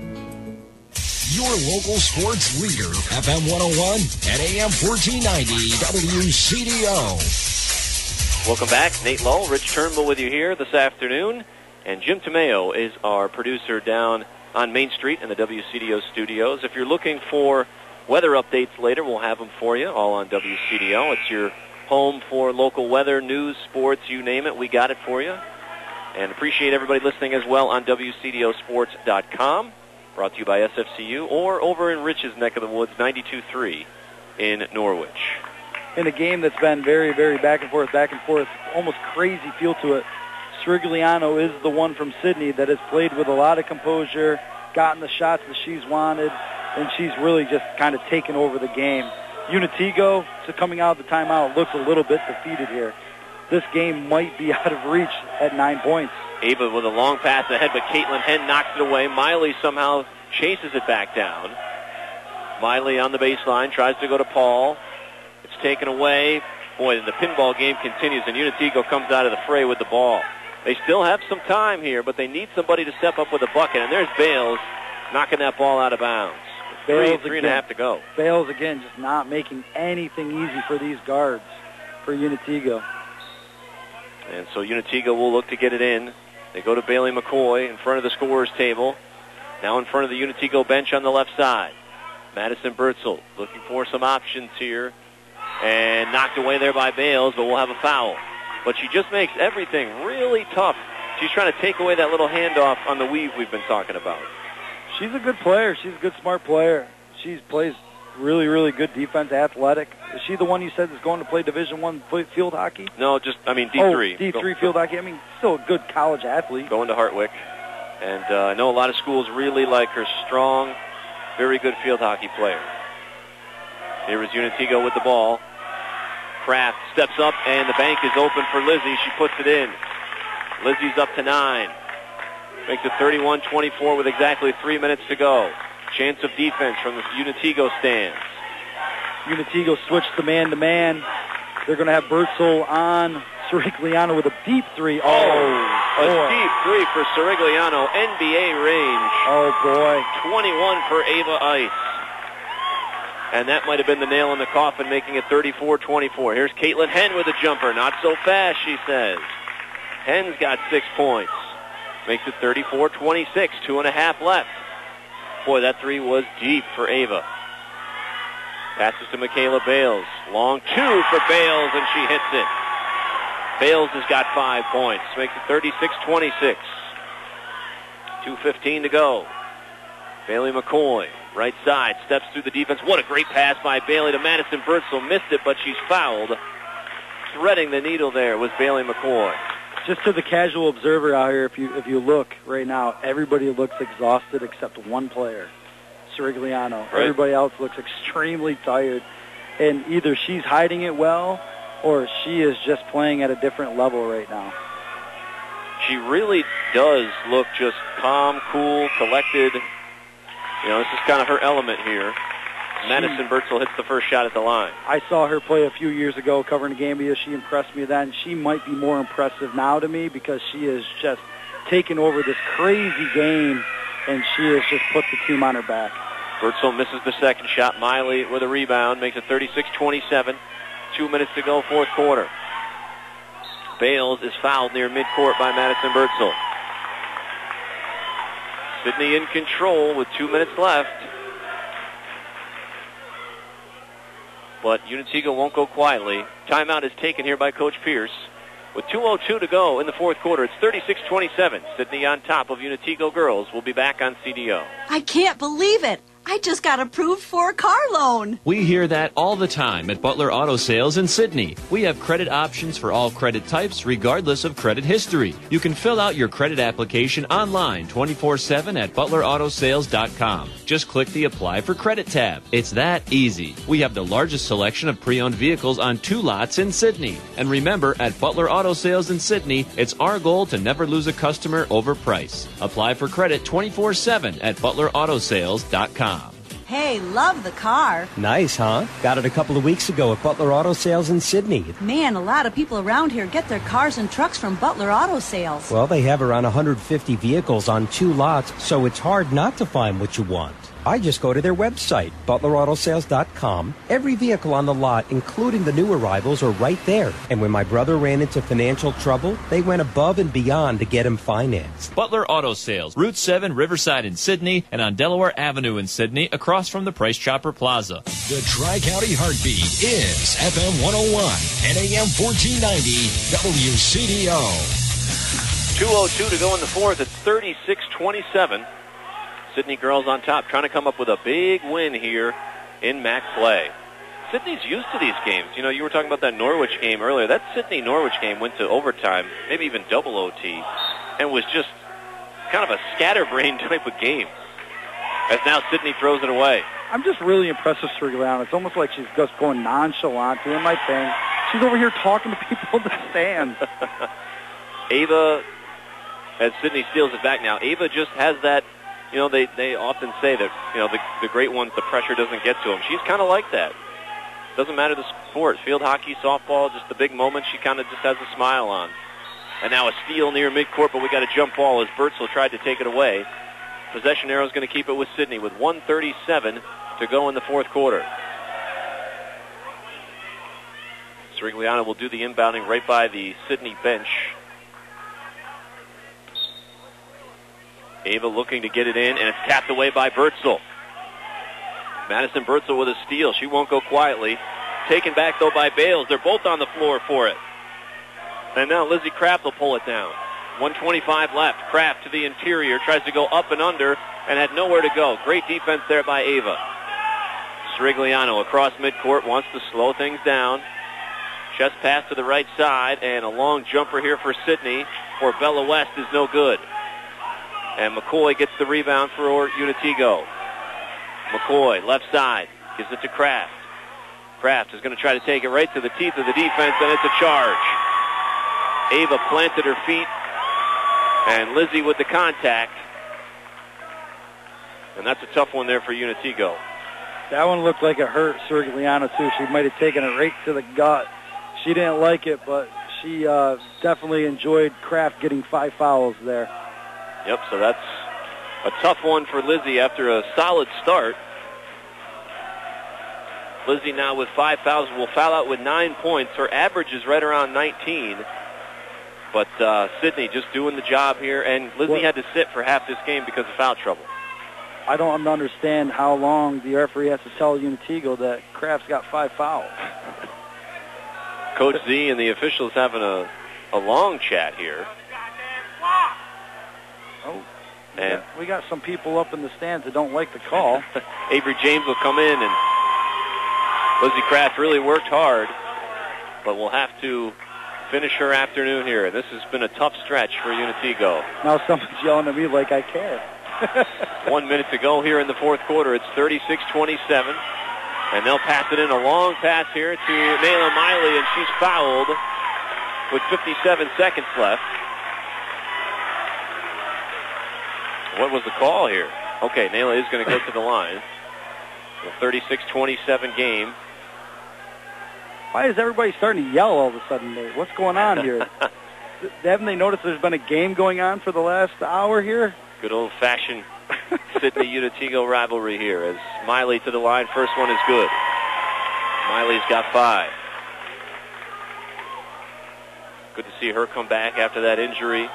Your local sports leader, F M one oh one and A M fourteen ninety W C D O. Welcome back. Nate Lull, Rich Turnbull with you here this afternoon. And Jim Tomeo is our producer down on Main Street in the W C D O studios. If you're looking for weather updates later, we'll have them for you all on W C D O. It's your home for local weather, news, sports, you name it. We got it for you. And appreciate everybody listening as well on W C D O sports dot com. Brought to you by S F C U, or over in Rich's neck of the woods, ninety-two three in Norwich. In a game that's been very, very back and forth, back and forth, almost crazy feel to it, Sirigliano is the one from Sydney that has played with a lot of composure, gotten the shots that she's wanted, and she's really just kind of taken over the game. Unitigo, so coming out of the timeout, looks a little bit defeated here. This game might be out of reach at nine points. Ava with a long pass ahead, but Caitlin Henn knocks it away. Miley somehow chases it back down. Miley on the baseline, tries to go to Paul. It's taken away. Boy, the pinball game continues, and Unitigo comes out of the fray with the ball. They still have some time here, but they need somebody to step up with a bucket, and there's Bales knocking that ball out of bounds. Three, three and a half to go. Bales, again, just not making anything easy for these guards for Unitigo. And so Unitigo will look to get it in. They go to Bailey McCoy in front of the scorer's table. Now in front of the Unitigo bench on the left side. Madison Bertzel looking for some options here. And knocked away there by Bales, but we'll have a foul. But she just makes everything really tough. She's trying to take away that little handoff on the weave we've been talking about. She's a good player. She's a good, smart player. She plays really, really good defense, athletic. Is she the one you said is going to play Division One field hockey? No, just, I mean, D three. Oh, D three field hockey. I mean, still a good college athlete. Going to Hartwick. And uh, I know a lot of schools really like her. Strong, very good field hockey player. Here is Unitigo with the ball. Kraft steps up, and the bank is open for Lizzie. She puts it in. Lizzie's up to nine. Makes it thirty-one twenty-four with exactly three minutes to go. Chance of defense from the Unitigo stands. Unitigo switched the man-to-man. They're going to have Bertzel on Sirigliano with a deep three. Oh, oh a boy. Deep three for Sirigliano. N B A range. Oh, boy. twenty-one for Ava Ice. And that might have been the nail in the coffin, making it thirty-four twenty-four. Here's Caitlin Henn with a jumper. Not so fast, she says. Henn's got six points. Makes it thirty-four twenty-six. Two and a half left. Boy, that three was deep for Ava. Passes to Michaela Bales. Long two for Bales, and she hits it. Bales has got five points. Makes it thirty-six twenty-six. two fifteen to go. Bailey McCoy, right side, steps through the defense. What a great pass by Bailey to Madison Bertzel. Missed it, but she's fouled. Threading the needle there was Bailey McCoy. Just to the casual observer out here, if you if you look right now, everybody looks exhausted except one player, Sirigliano. Right. Everybody else looks extremely tired. And either she's hiding it well or she is just playing at a different level right now. She really does look just calm, cool, collected. You know, this is kind of her element here. Madison Bertzel hits the first shot at the line. I saw her play a few years ago covering the Gambia. She impressed me then. She might be more impressive now to me because she has just taken over this crazy game, and she has just put the team on her back. Bertzel misses the second shot. Miley with a rebound makes it thirty-six twenty-seven. Two minutes to go, fourth quarter. Bales is fouled near midcourt by Madison Bertzel. Sydney in control with two minutes left. But Unitigo won't go quietly. Timeout is taken here by Coach Pierce. With two oh two to go in the fourth quarter, it's thirty-six twenty-seven. Sydney on top of Unitigo girls. We'll be back on C D O. I can't believe it. I just got approved for a car loan. We hear that all the time at Butler Auto Sales in Sydney. We have credit options for all credit types, regardless of credit history. You can fill out your credit application online twenty-four seven at butler auto sales dot com. Just click the Apply for Credit tab. It's that easy. We have the largest selection of pre-owned vehicles on two lots in Sydney. And remember, at Butler Auto Sales in Sydney, it's our goal to never lose a customer over price. Apply for credit twenty-four seven at butler auto sales dot com. Hey, love the car. Nice, huh? Got it a couple of weeks ago at Butler Auto Sales in Sydney. Man, a lot of people around here get their cars and trucks from Butler Auto Sales. Well, they have around one hundred fifty vehicles on two lots, so it's hard not to find what you want. I just go to their website, butler auto sales dot com. Every vehicle on the lot, including the new arrivals, are right there. And when my brother ran into financial trouble, they went above and beyond to get him financed. Butler Auto Sales, Route seven, Riverside in Sydney, and on Delaware Avenue in Sydney, across from the Price Chopper Plaza. The Tri-County Heartbeat is F M one oh one and A M fourteen ninety W C D O. two oh two to go in the fourth. It's thirty-six twenty-seven. Sydney girls on top, trying to come up with a big win here in M A C play. Sydney's used to these games. You know, you were talking about that Norwich game earlier. That Sydney-Norwich game went to overtime, maybe even double O T, and was just kind of a scatterbrain type of game. As now Sydney throws it away. I'm just really impressed with Sirigliano. It's almost like she's just going nonchalant, doing my thing. She's over here talking to people in the stands. Ava, as Sydney steals it back now, Ava just has that. You know, they, they often say that, you know, the, the great ones, the pressure doesn't get to them. She's kind of like that. Doesn't matter the sport. Field hockey, softball, just the big moments, she kind of just has a smile on. And now a steal near midcourt, but we got a jump ball as Bertzel tried to take it away. Possession arrow is going to keep it with Sydney with one thirty-seven to go in the fourth quarter. Sirigliano will do the inbounding right by the Sydney bench. Ava looking to get it in, and it's tapped away by Bertzel. Madison Bertzel with a steal. She won't go quietly. Taken back, though, by Bales. They're both on the floor for it. And now Lizzie Kraft will pull it down. one twenty-five left. Kraft to the interior. Tries to go up and under and had nowhere to go. Great defense there by Ava. Sirigliano across midcourt wants to slow things down. Chest pass to the right side, and a long jumper here for Sidney for Bella West is no good. And McCoy gets the rebound for Unitigo. McCoy, left side, gives it to Kraft. Kraft is going to try to take it right to the teeth of the defense, and it's a charge. Ava planted her feet, and Lizzie with the contact. And that's a tough one there for Unitigo. That one looked like it hurt Sirigliano, too. She might have taken it right to the gut. She didn't like it, but she uh, definitely enjoyed Kraft getting five fouls there. Yep, so that's a tough one for Lizzie after a solid start. Lizzie now with five fouls will foul out with nine points. Her average is right around nineteen. But uh, Sidney just doing the job here, and Lizzie well, had to sit for half this game because of foul trouble. I don't understand how long the referee has to tell Unitigo that Kraft's got five fouls. Coach Z and the officials having a, a long chat here. Oh, we and got, we got some people up in the stands that don't like the call. Avery James will come in, and Lizzie Kraft really worked hard, but will have to finish her afternoon here. This has been a tough stretch for Unitigo. Now someone's yelling at me like I care. One minute to go here in the fourth quarter. It's thirty-six twenty-seven. And they'll pass it in, a long pass here to Nayla Miley, and she's fouled with fifty-seven seconds left. What was the call here? Okay, Nayla is going to go to the line. The thirty-six twenty-seven game. Why is everybody starting to yell all of a sudden, Nate? What's going on here? Haven't they noticed there's been a game going on for the last hour here? Good old-fashioned Sidney Unitigo rivalry here as Miley to the line. First one is good. Miley's got five. Good to see her come back after that injury.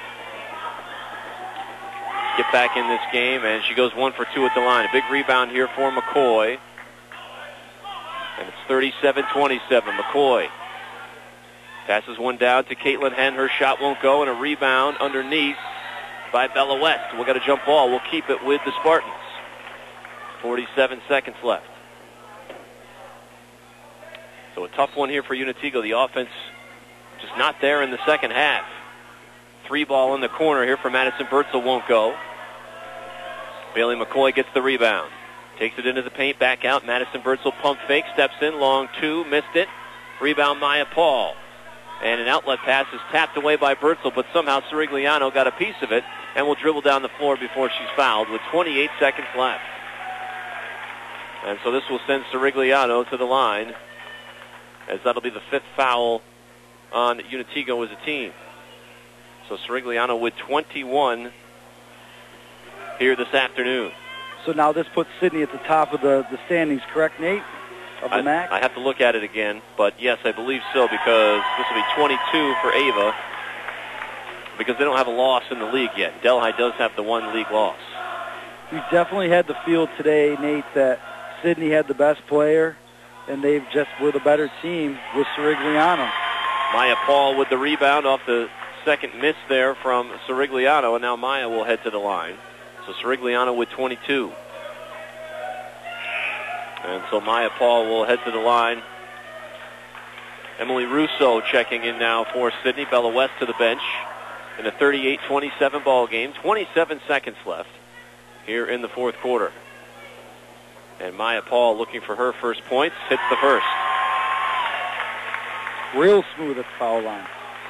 Get back in this game, and she goes one for two at the line. A big rebound here for McCoy. And it's thirty-seven twenty-seven. McCoy passes one down to Caitlin Henn. Her shot won't go, and a rebound underneath by Bella West. We'll get a jump ball. We'll keep it with the Spartans. forty-seven seconds left. So a tough one here for Unitigo. The offense just not there in the second half. Three ball in the corner here for Madison Bertzel won't go. Bailey McCoy gets the rebound. Takes it into the paint, back out. Madison Bertzel pump fake, steps in, long two, missed it. Rebound Maya Paul. And an outlet pass is tapped away by Bertzel, but somehow Sirigliano got a piece of it and will dribble down the floor before she's fouled with twenty-eight seconds left. And so this will send Sirigliano to the line, as that'll be the fifth foul on Unitigo as a team. So Sirigliano with twenty-one here this afternoon. So now this puts Sidney at the top of the, the standings, correct, Nate? Of the I, M A C? I have to look at it again, but yes, I believe so, because this will be twenty-two for Ava, because they don't have a loss in the league yet. Delhi does have the one league loss. You definitely had the feel today, Nate, that Sidney had the best player, and they just were the better team with Sirigliano. Maya Paul with the rebound off the second miss there from Sirigliano, and now Maya will head to the line. So Sirigliano with twenty-two. And so Maya Paul will head to the line. Emily Russo checking in now for Sidney. Bella West to the bench in a thirty-eight twenty-seven ball game. twenty-seven seconds left here in the fourth quarter. And Maya Paul looking for her first points. Hits the first. Real smooth at the foul line.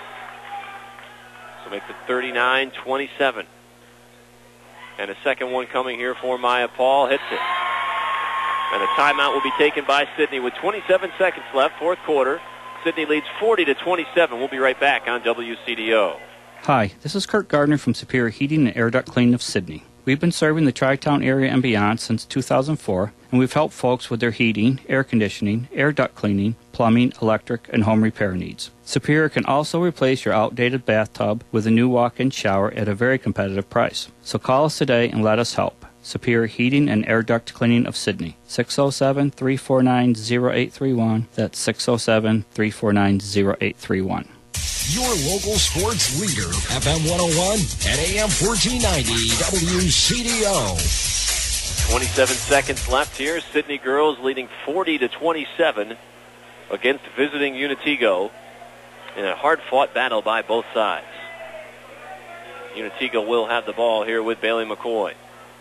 So makes it thirty-nine twenty-seven. And a second one coming here for Maya Paul. Hits it. And a timeout will be taken by Sidney with twenty-seven seconds left, fourth quarter. Sidney leads forty to twenty-seven. We'll be right back on W C D O. Hi, this is Kurt Gardner from Superior Heating and Air Duct Cleaning of Sidney. We've been serving the Tri-Town area and beyond since two thousand four, and we've helped folks with their heating, air conditioning, air duct cleaning, plumbing, electric, and home repair needs. Superior can also replace your outdated bathtub with a new walk-in shower at a very competitive price. So call us today and let us help. Superior Heating and Air Duct Cleaning of Sydney. six oh seven, three four nine, oh eight three one. That's six oh seven, three four nine, oh eight three one. Your local sports leader, F M one oh one and A M fourteen ninety W C D O. twenty-seven seconds left here. Sydney girls leading forty to twenty-seven against visiting Unitigo in a hard-fought battle by both sides. Unitigo will have the ball here with Bailey McCoy.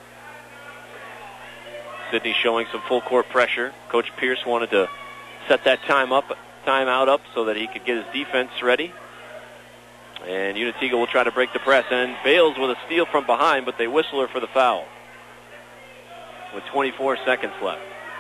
Sydney showing some full court pressure. Coach Pierce wanted to set that time up, timeout up so that he could get his defense ready. And Unitigo will try to break the press. And Bales with a steal from behind, but they whistle her for the foul with twenty-four seconds left.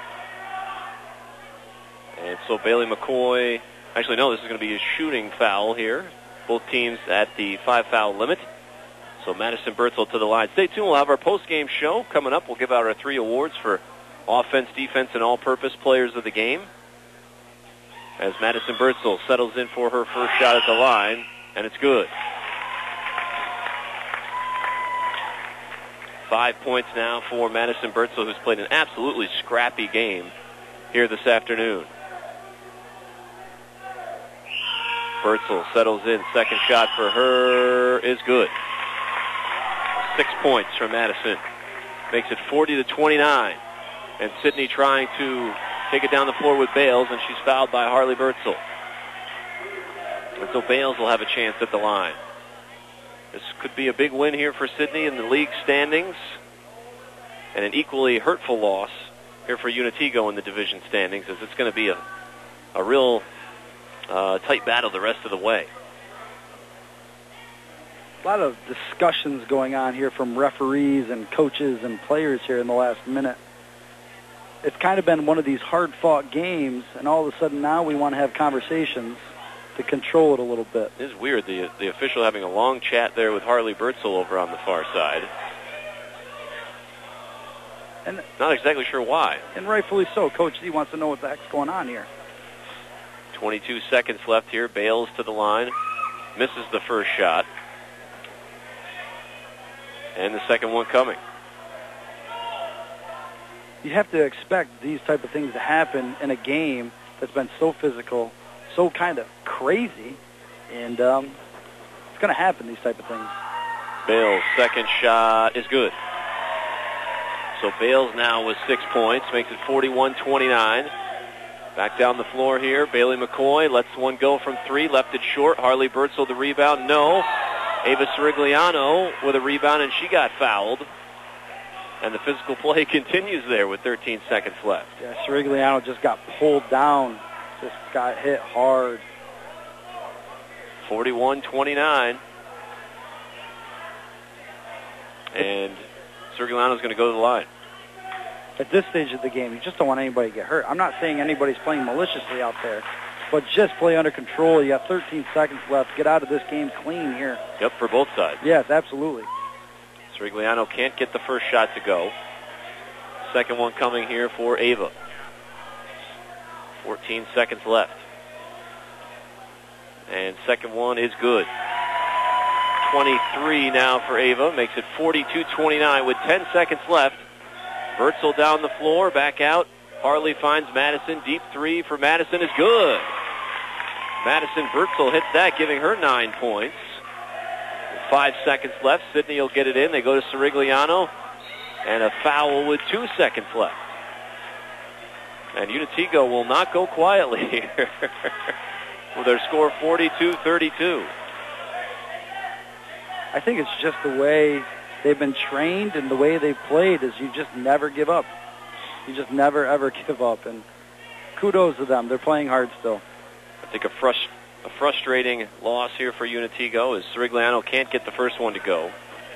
And so Bailey McCoy, actually no, this is going to be a shooting foul here. Both teams at the five foul limit. So Madison Bertzel to the line. Stay tuned. We'll have our post-game show coming up. We'll give out our three awards for offense, defense, and all-purpose players of the game. As Madison Bertzel settles in for her first shot at the line, and it's good. Five points now for Madison Bertzel, who's played an absolutely scrappy game here this afternoon. Bertzel settles in. Second shot for her is good. Six points from Madison. Makes it forty to twenty-nine. And Sydney trying to take it down the floor with Bales, and she's fouled by Harley Bertzel. And so Bales will have a chance at the line. This could be a big win here for Sydney in the league standings, and an equally hurtful loss here for Unitigo in the division standings, as it's going to be a, a real uh, tight battle the rest of the way. A lot of discussions going on here from referees and coaches and players here in the last minute. It's kind of been one of these hard-fought games, and all of a sudden now we want to have conversations to control it a little bit. It is weird, the the official having a long chat there with Harley Bertzel over on the far side. And not exactly sure why. And rightfully so. Coach Z wants to know what the heck's going on here. twenty-two seconds left here. Bales to the line. Misses the first shot. And the second one coming. You have to expect these type of things to happen in a game that's been so physical, so kind of crazy, and um, it's going to happen, these type of things. Bales' second shot is good. So Bales now with six points, makes it forty-one twenty-nine. Back down the floor here, Bailey McCoy lets one go from three, left it short. Harley Bertzel the rebound, no. Ava Sirigliano with a rebound, and she got fouled. And the physical play continues there with thirteen seconds left. Yeah, Sirigliano just got pulled down. Just got hit hard. forty-one twenty-nine. And Sirigliano's going to go to the line. At this stage of the game, you just don't want anybody to get hurt. I'm not saying anybody's playing maliciously out there, but just play under control. You got thirteen seconds left. Get out of this game clean here. Yep, for both sides. Yes, absolutely. Sirigliano can't get the first shot to go. Second one coming here for Ava. fourteen seconds left. And second one is good. twenty-three now for Ava. Makes it forty-two twenty-nine with ten seconds left. Bertzel down the floor, back out. Harley finds Madison. Deep three for Madison is good. Madison Bertzel hits that, giving her nine points. Five seconds left. Sydney will get it in. They go to Sirigliano. And a foul with two seconds left. And Unitigo will not go quietly here with their score forty-two thirty-two. I think it's just the way they've been trained and the way they've played is you just never give up. You just never, ever give up. And kudos to them. They're playing hard still. I think a, frust- a frustrating loss here for Unitigo as Sirigliano can't get the first one to go.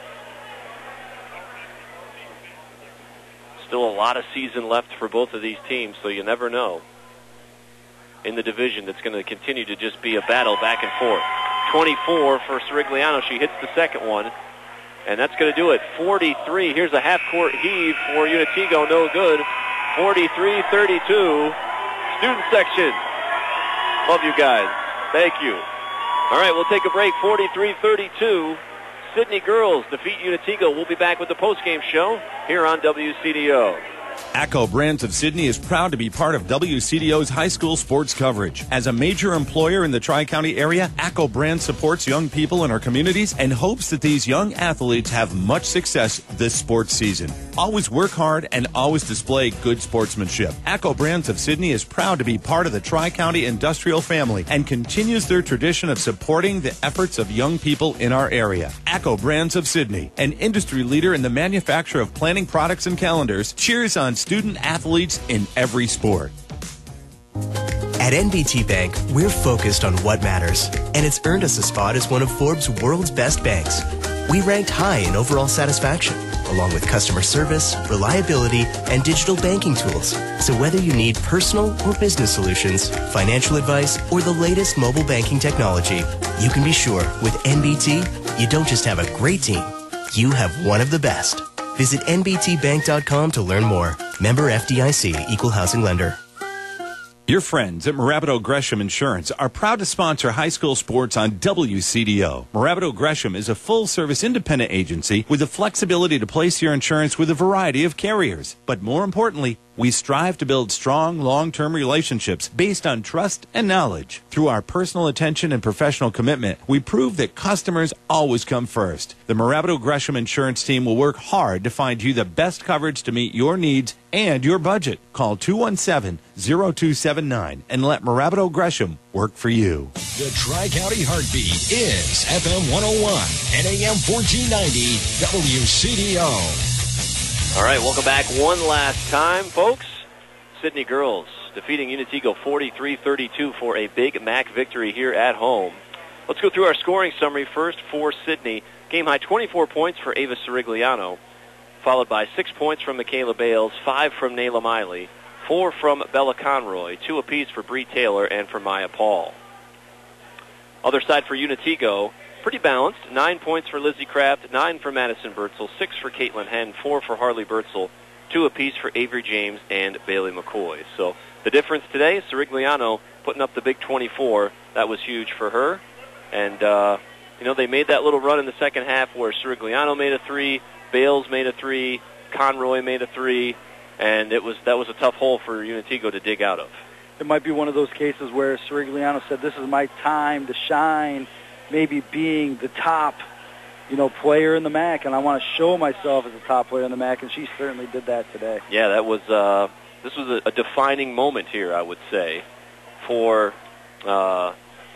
Still a lot of season left for both of these teams, so you never know. In the division, that's going to continue to just be a battle back and forth. twenty-four for Sirigliano. She hits the second one. And that's going to do it. forty-three. Here's a half-court heave for Unitigo. No good. forty-three thirty-two. Student section. Love you guys. Thank you. All right, we'll take a break. forty-three thirty-two. Sidney girls defeat Unitigo. We'll be back with the postgame show here on W C D O. ACCO Brands of Sidney is proud to be part of W C D O's high school sports coverage. As a major employer in the Tri-County area, ACCO Brands supports young people in our communities and hopes that these young athletes have much success this sports season. Always work hard and always display good sportsmanship. ACCO Brands of Sidney is proud to be part of the Tri-County industrial family and continues their tradition of supporting the efforts of young people in our area. ACCO Brands of Sidney, an industry leader in the manufacture of planning products and calendars, cheers on student athletes in every sport. At N B T Bank, we're focused on what matters, and it's earned us a spot as one of Forbes' world's best banks. We ranked high in overall satisfaction, along with customer service, reliability, and digital banking tools. So whether you need personal or business solutions, financial advice, or the latest mobile banking technology, you can be sure with N B T, you don't just have a great team, you have one of the best. Visit N B T bank dot com to learn more. Member F D I C, Equal Housing Lender. Your friends at Marabito Gresham Insurance are proud to sponsor high school sports on W C D O. Marabito Gresham is a full-service independent agency with the flexibility to place your insurance with a variety of carriers. But more importantly, we strive to build strong, long-term relationships based on trust and knowledge. Through our personal attention and professional commitment, we prove that customers always come first. The Marabito Gresham Insurance team will work hard to find you the best coverage to meet your needs and your budget. Call two one seven, zero two seven nine and let Marabito Gresham work for you. The Tri-County Heartbeat is F M one oh one and A M fourteen ninety W C D O. All right, welcome back one last time, folks. Sidney girls defeating Unitigo forty-three thirty-two for a big M A C victory here at home. Let's go through our scoring summary first for Sidney. Game high twenty-four points for Ava Sirigliano, followed by six points from Michaela Bales, five from Nayla Miley, four from Bella Conroy, two apiece for Bree Taylor and for Maya Paul. Other side for Unitigo, pretty balanced. Nine points for Lizzie Kraft, nine for Madison Bertzel, six for Caitlin Henn, four for Harley Bertzel, two apiece for Avery James and Bailey McCoy. So the difference today, Sirigliano putting up the big twenty-four. That was huge for her. And, uh, you know, they made that little run in the second half where Sirigliano made a three, Bales made a three, Conroy made a three, and it was that was a tough hole for Unitigo to dig out of. It might be one of those cases where Sirigliano said, this is my time to shine, maybe being the top, you know, player in the M A C, and I want to show myself as a top player in the M A C, and she certainly did that today. Yeah, that was uh, this was a, a defining moment here, I would say, for uh,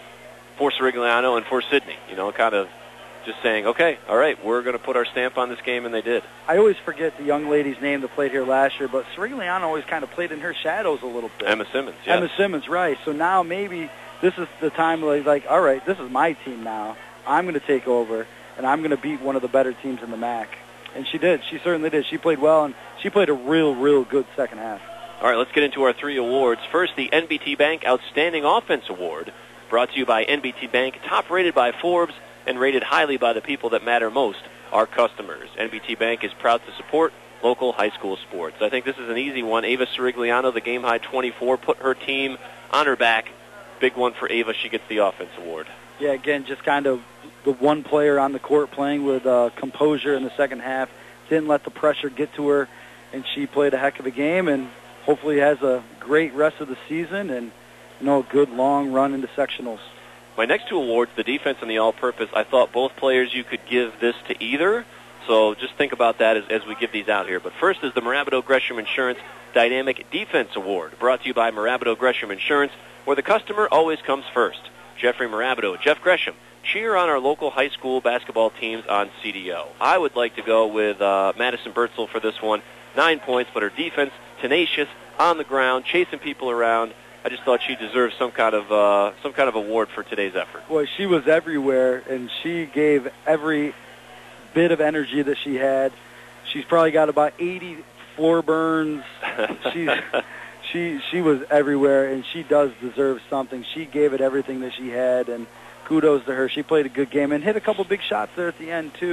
for Sirigliano and for Sidney. You know, kind of just saying, okay, all right, we're going to put our stamp on this game, and they did. I always forget the young lady's name that played here last year, but Sirigliano always kind of played in her shadows a little bit. Emma Simmons, yeah. Emma Simmons, right. So now maybe this is the time where, like, all right, this is my team now. I'm going to take over, and I'm going to beat one of the better teams in the M A C. And she did. She certainly did. She played well, and she played a real, real good second half. All right, let's get into our three awards. First, the N B T Bank Outstanding Offense Award, brought to you by N B T Bank, top-rated by Forbes, and rated highly by the people that matter most, our customers. N B T Bank is proud to support local high school sports. I think this is an easy one. Ava Sirigliano, the game-high twenty-four, put her team on her back. Big one for Ava. She gets the offense award. Yeah, again, just kind of the one player on the court playing with uh, composure in the second half. Didn't let the pressure get to her, and she played a heck of a game, and hopefully has a great rest of the season and, you know, a good long run into sectionals. My next two awards, the defense and the all-purpose, I thought both players you could give this to either. So just think about that as, as we give these out here. But first is the Marabito Gresham Insurance Dynamic Defense Award, brought to you by Marabito Gresham Insurance, where the customer always comes first. Jeffrey Marabito, Jeff Gresham, cheer on our local high school basketball teams on C D O. I would like to go with uh, Madison Bertzel for this one. Nine points, but her defense, tenacious, on the ground, chasing people around. I just thought she deserved some kind of uh, some kind of award for today's effort. Boy, she was everywhere, and she gave every bit of energy that she had. She's probably got about eighty floor burns. She's, she she was everywhere, and she does deserve something. She gave it everything that she had, and kudos to her. She played a good game and hit a couple big shots there at the end, too.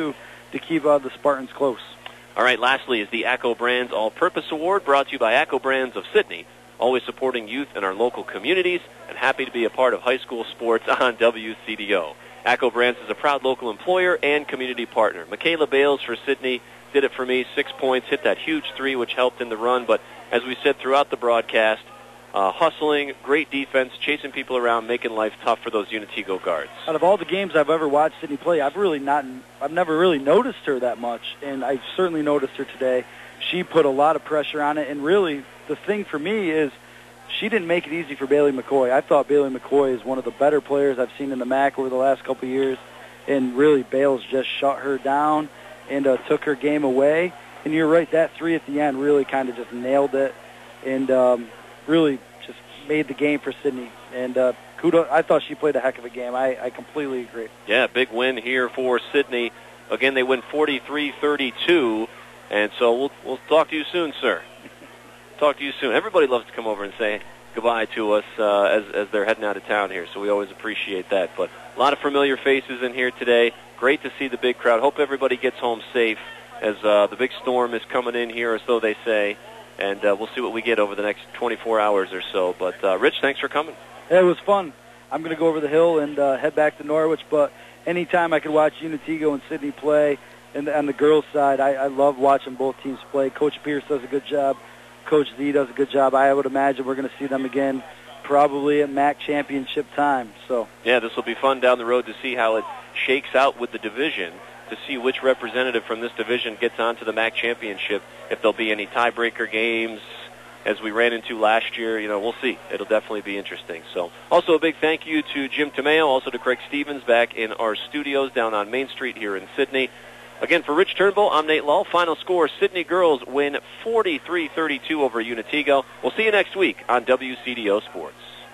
to keep uh, the Spartans close. All right, lastly is the ACCO Brands All-Purpose Award, brought to you by ACCO Brands of Sydney, always supporting youth in our local communities, and happy to be a part of high school sports on W C D O. ACCO Brands is a proud local employer and community partner. Michaela Bales for Sydney did it for me, six points, hit that huge three, which helped in the run. But as we said throughout the broadcast, uh, hustling, great defense, chasing people around, making life tough for those Unitigo guards. Out of all the games I've ever watched Sydney play, I've really not, I've never really noticed her that much, and I've certainly noticed her today. She put a lot of pressure on it, and really the thing for me is she didn't make it easy for Bailey McCoy. I thought Bailey McCoy is one of the better players I've seen in the M A C over the last couple of years, and really Bales just shut her down and uh, took her game away. And you're right, that three at the end really kind of just nailed it and um, really just made the game for Sydney. And uh, kudos, I thought she played a heck of a game. I, I completely agree. Yeah, big win here for Sydney. Again, they win forty-three thirty-two, and so we'll, we'll talk to you soon, sir. Talk to you soon. Everybody loves to come over and say goodbye to us uh, as, as they're heading out of town here, so we always appreciate that. But a lot of familiar faces in here today. Great to see the big crowd. Hope everybody gets home safe as uh, the big storm is coming in here, as though they say, and uh, we'll see what we get over the next twenty-four hours or so. But, uh, Rich, thanks for coming. Yeah, it was fun. I'm going to go over the hill and uh, head back to Norwich, but anytime I could watch Unitigo and Sydney play, and on the girls' side, I, I love watching both teams play. Coach Pierce does a good job. Coach Z does a good job. I would imagine we're going to see them again probably at M A C championship time. So yeah, this will be fun down the road to see how it shakes out with the division, to see which representative from this division gets on to the M A C championship, if there'll be any tiebreaker games as we ran into last year. You know, we'll see. It'll definitely be interesting. So also a big thank you to Jim Tomeo, also to Craig Stevens back in our studios down on Main Street here in Sydney. Again, for Rich Turnbull, I'm Nate Lull. Final score, Sydney girls win forty-three thirty-two over Unitigo. We'll see you next week on W C D O Sports.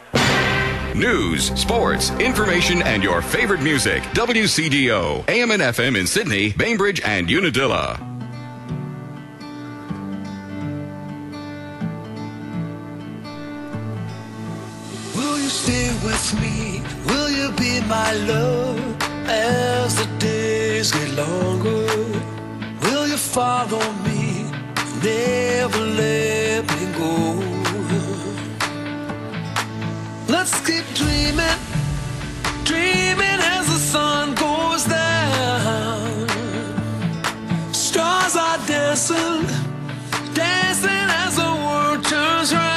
News, sports, information, and your favorite music. W C D O, A M and F M in Sydney, Bainbridge, and Unadilla. Will you stay with me? Will you be my love as the days get longer? Will you follow me? Never let me go. Let's keep dreaming, dreaming as the sun goes down. Stars are dancing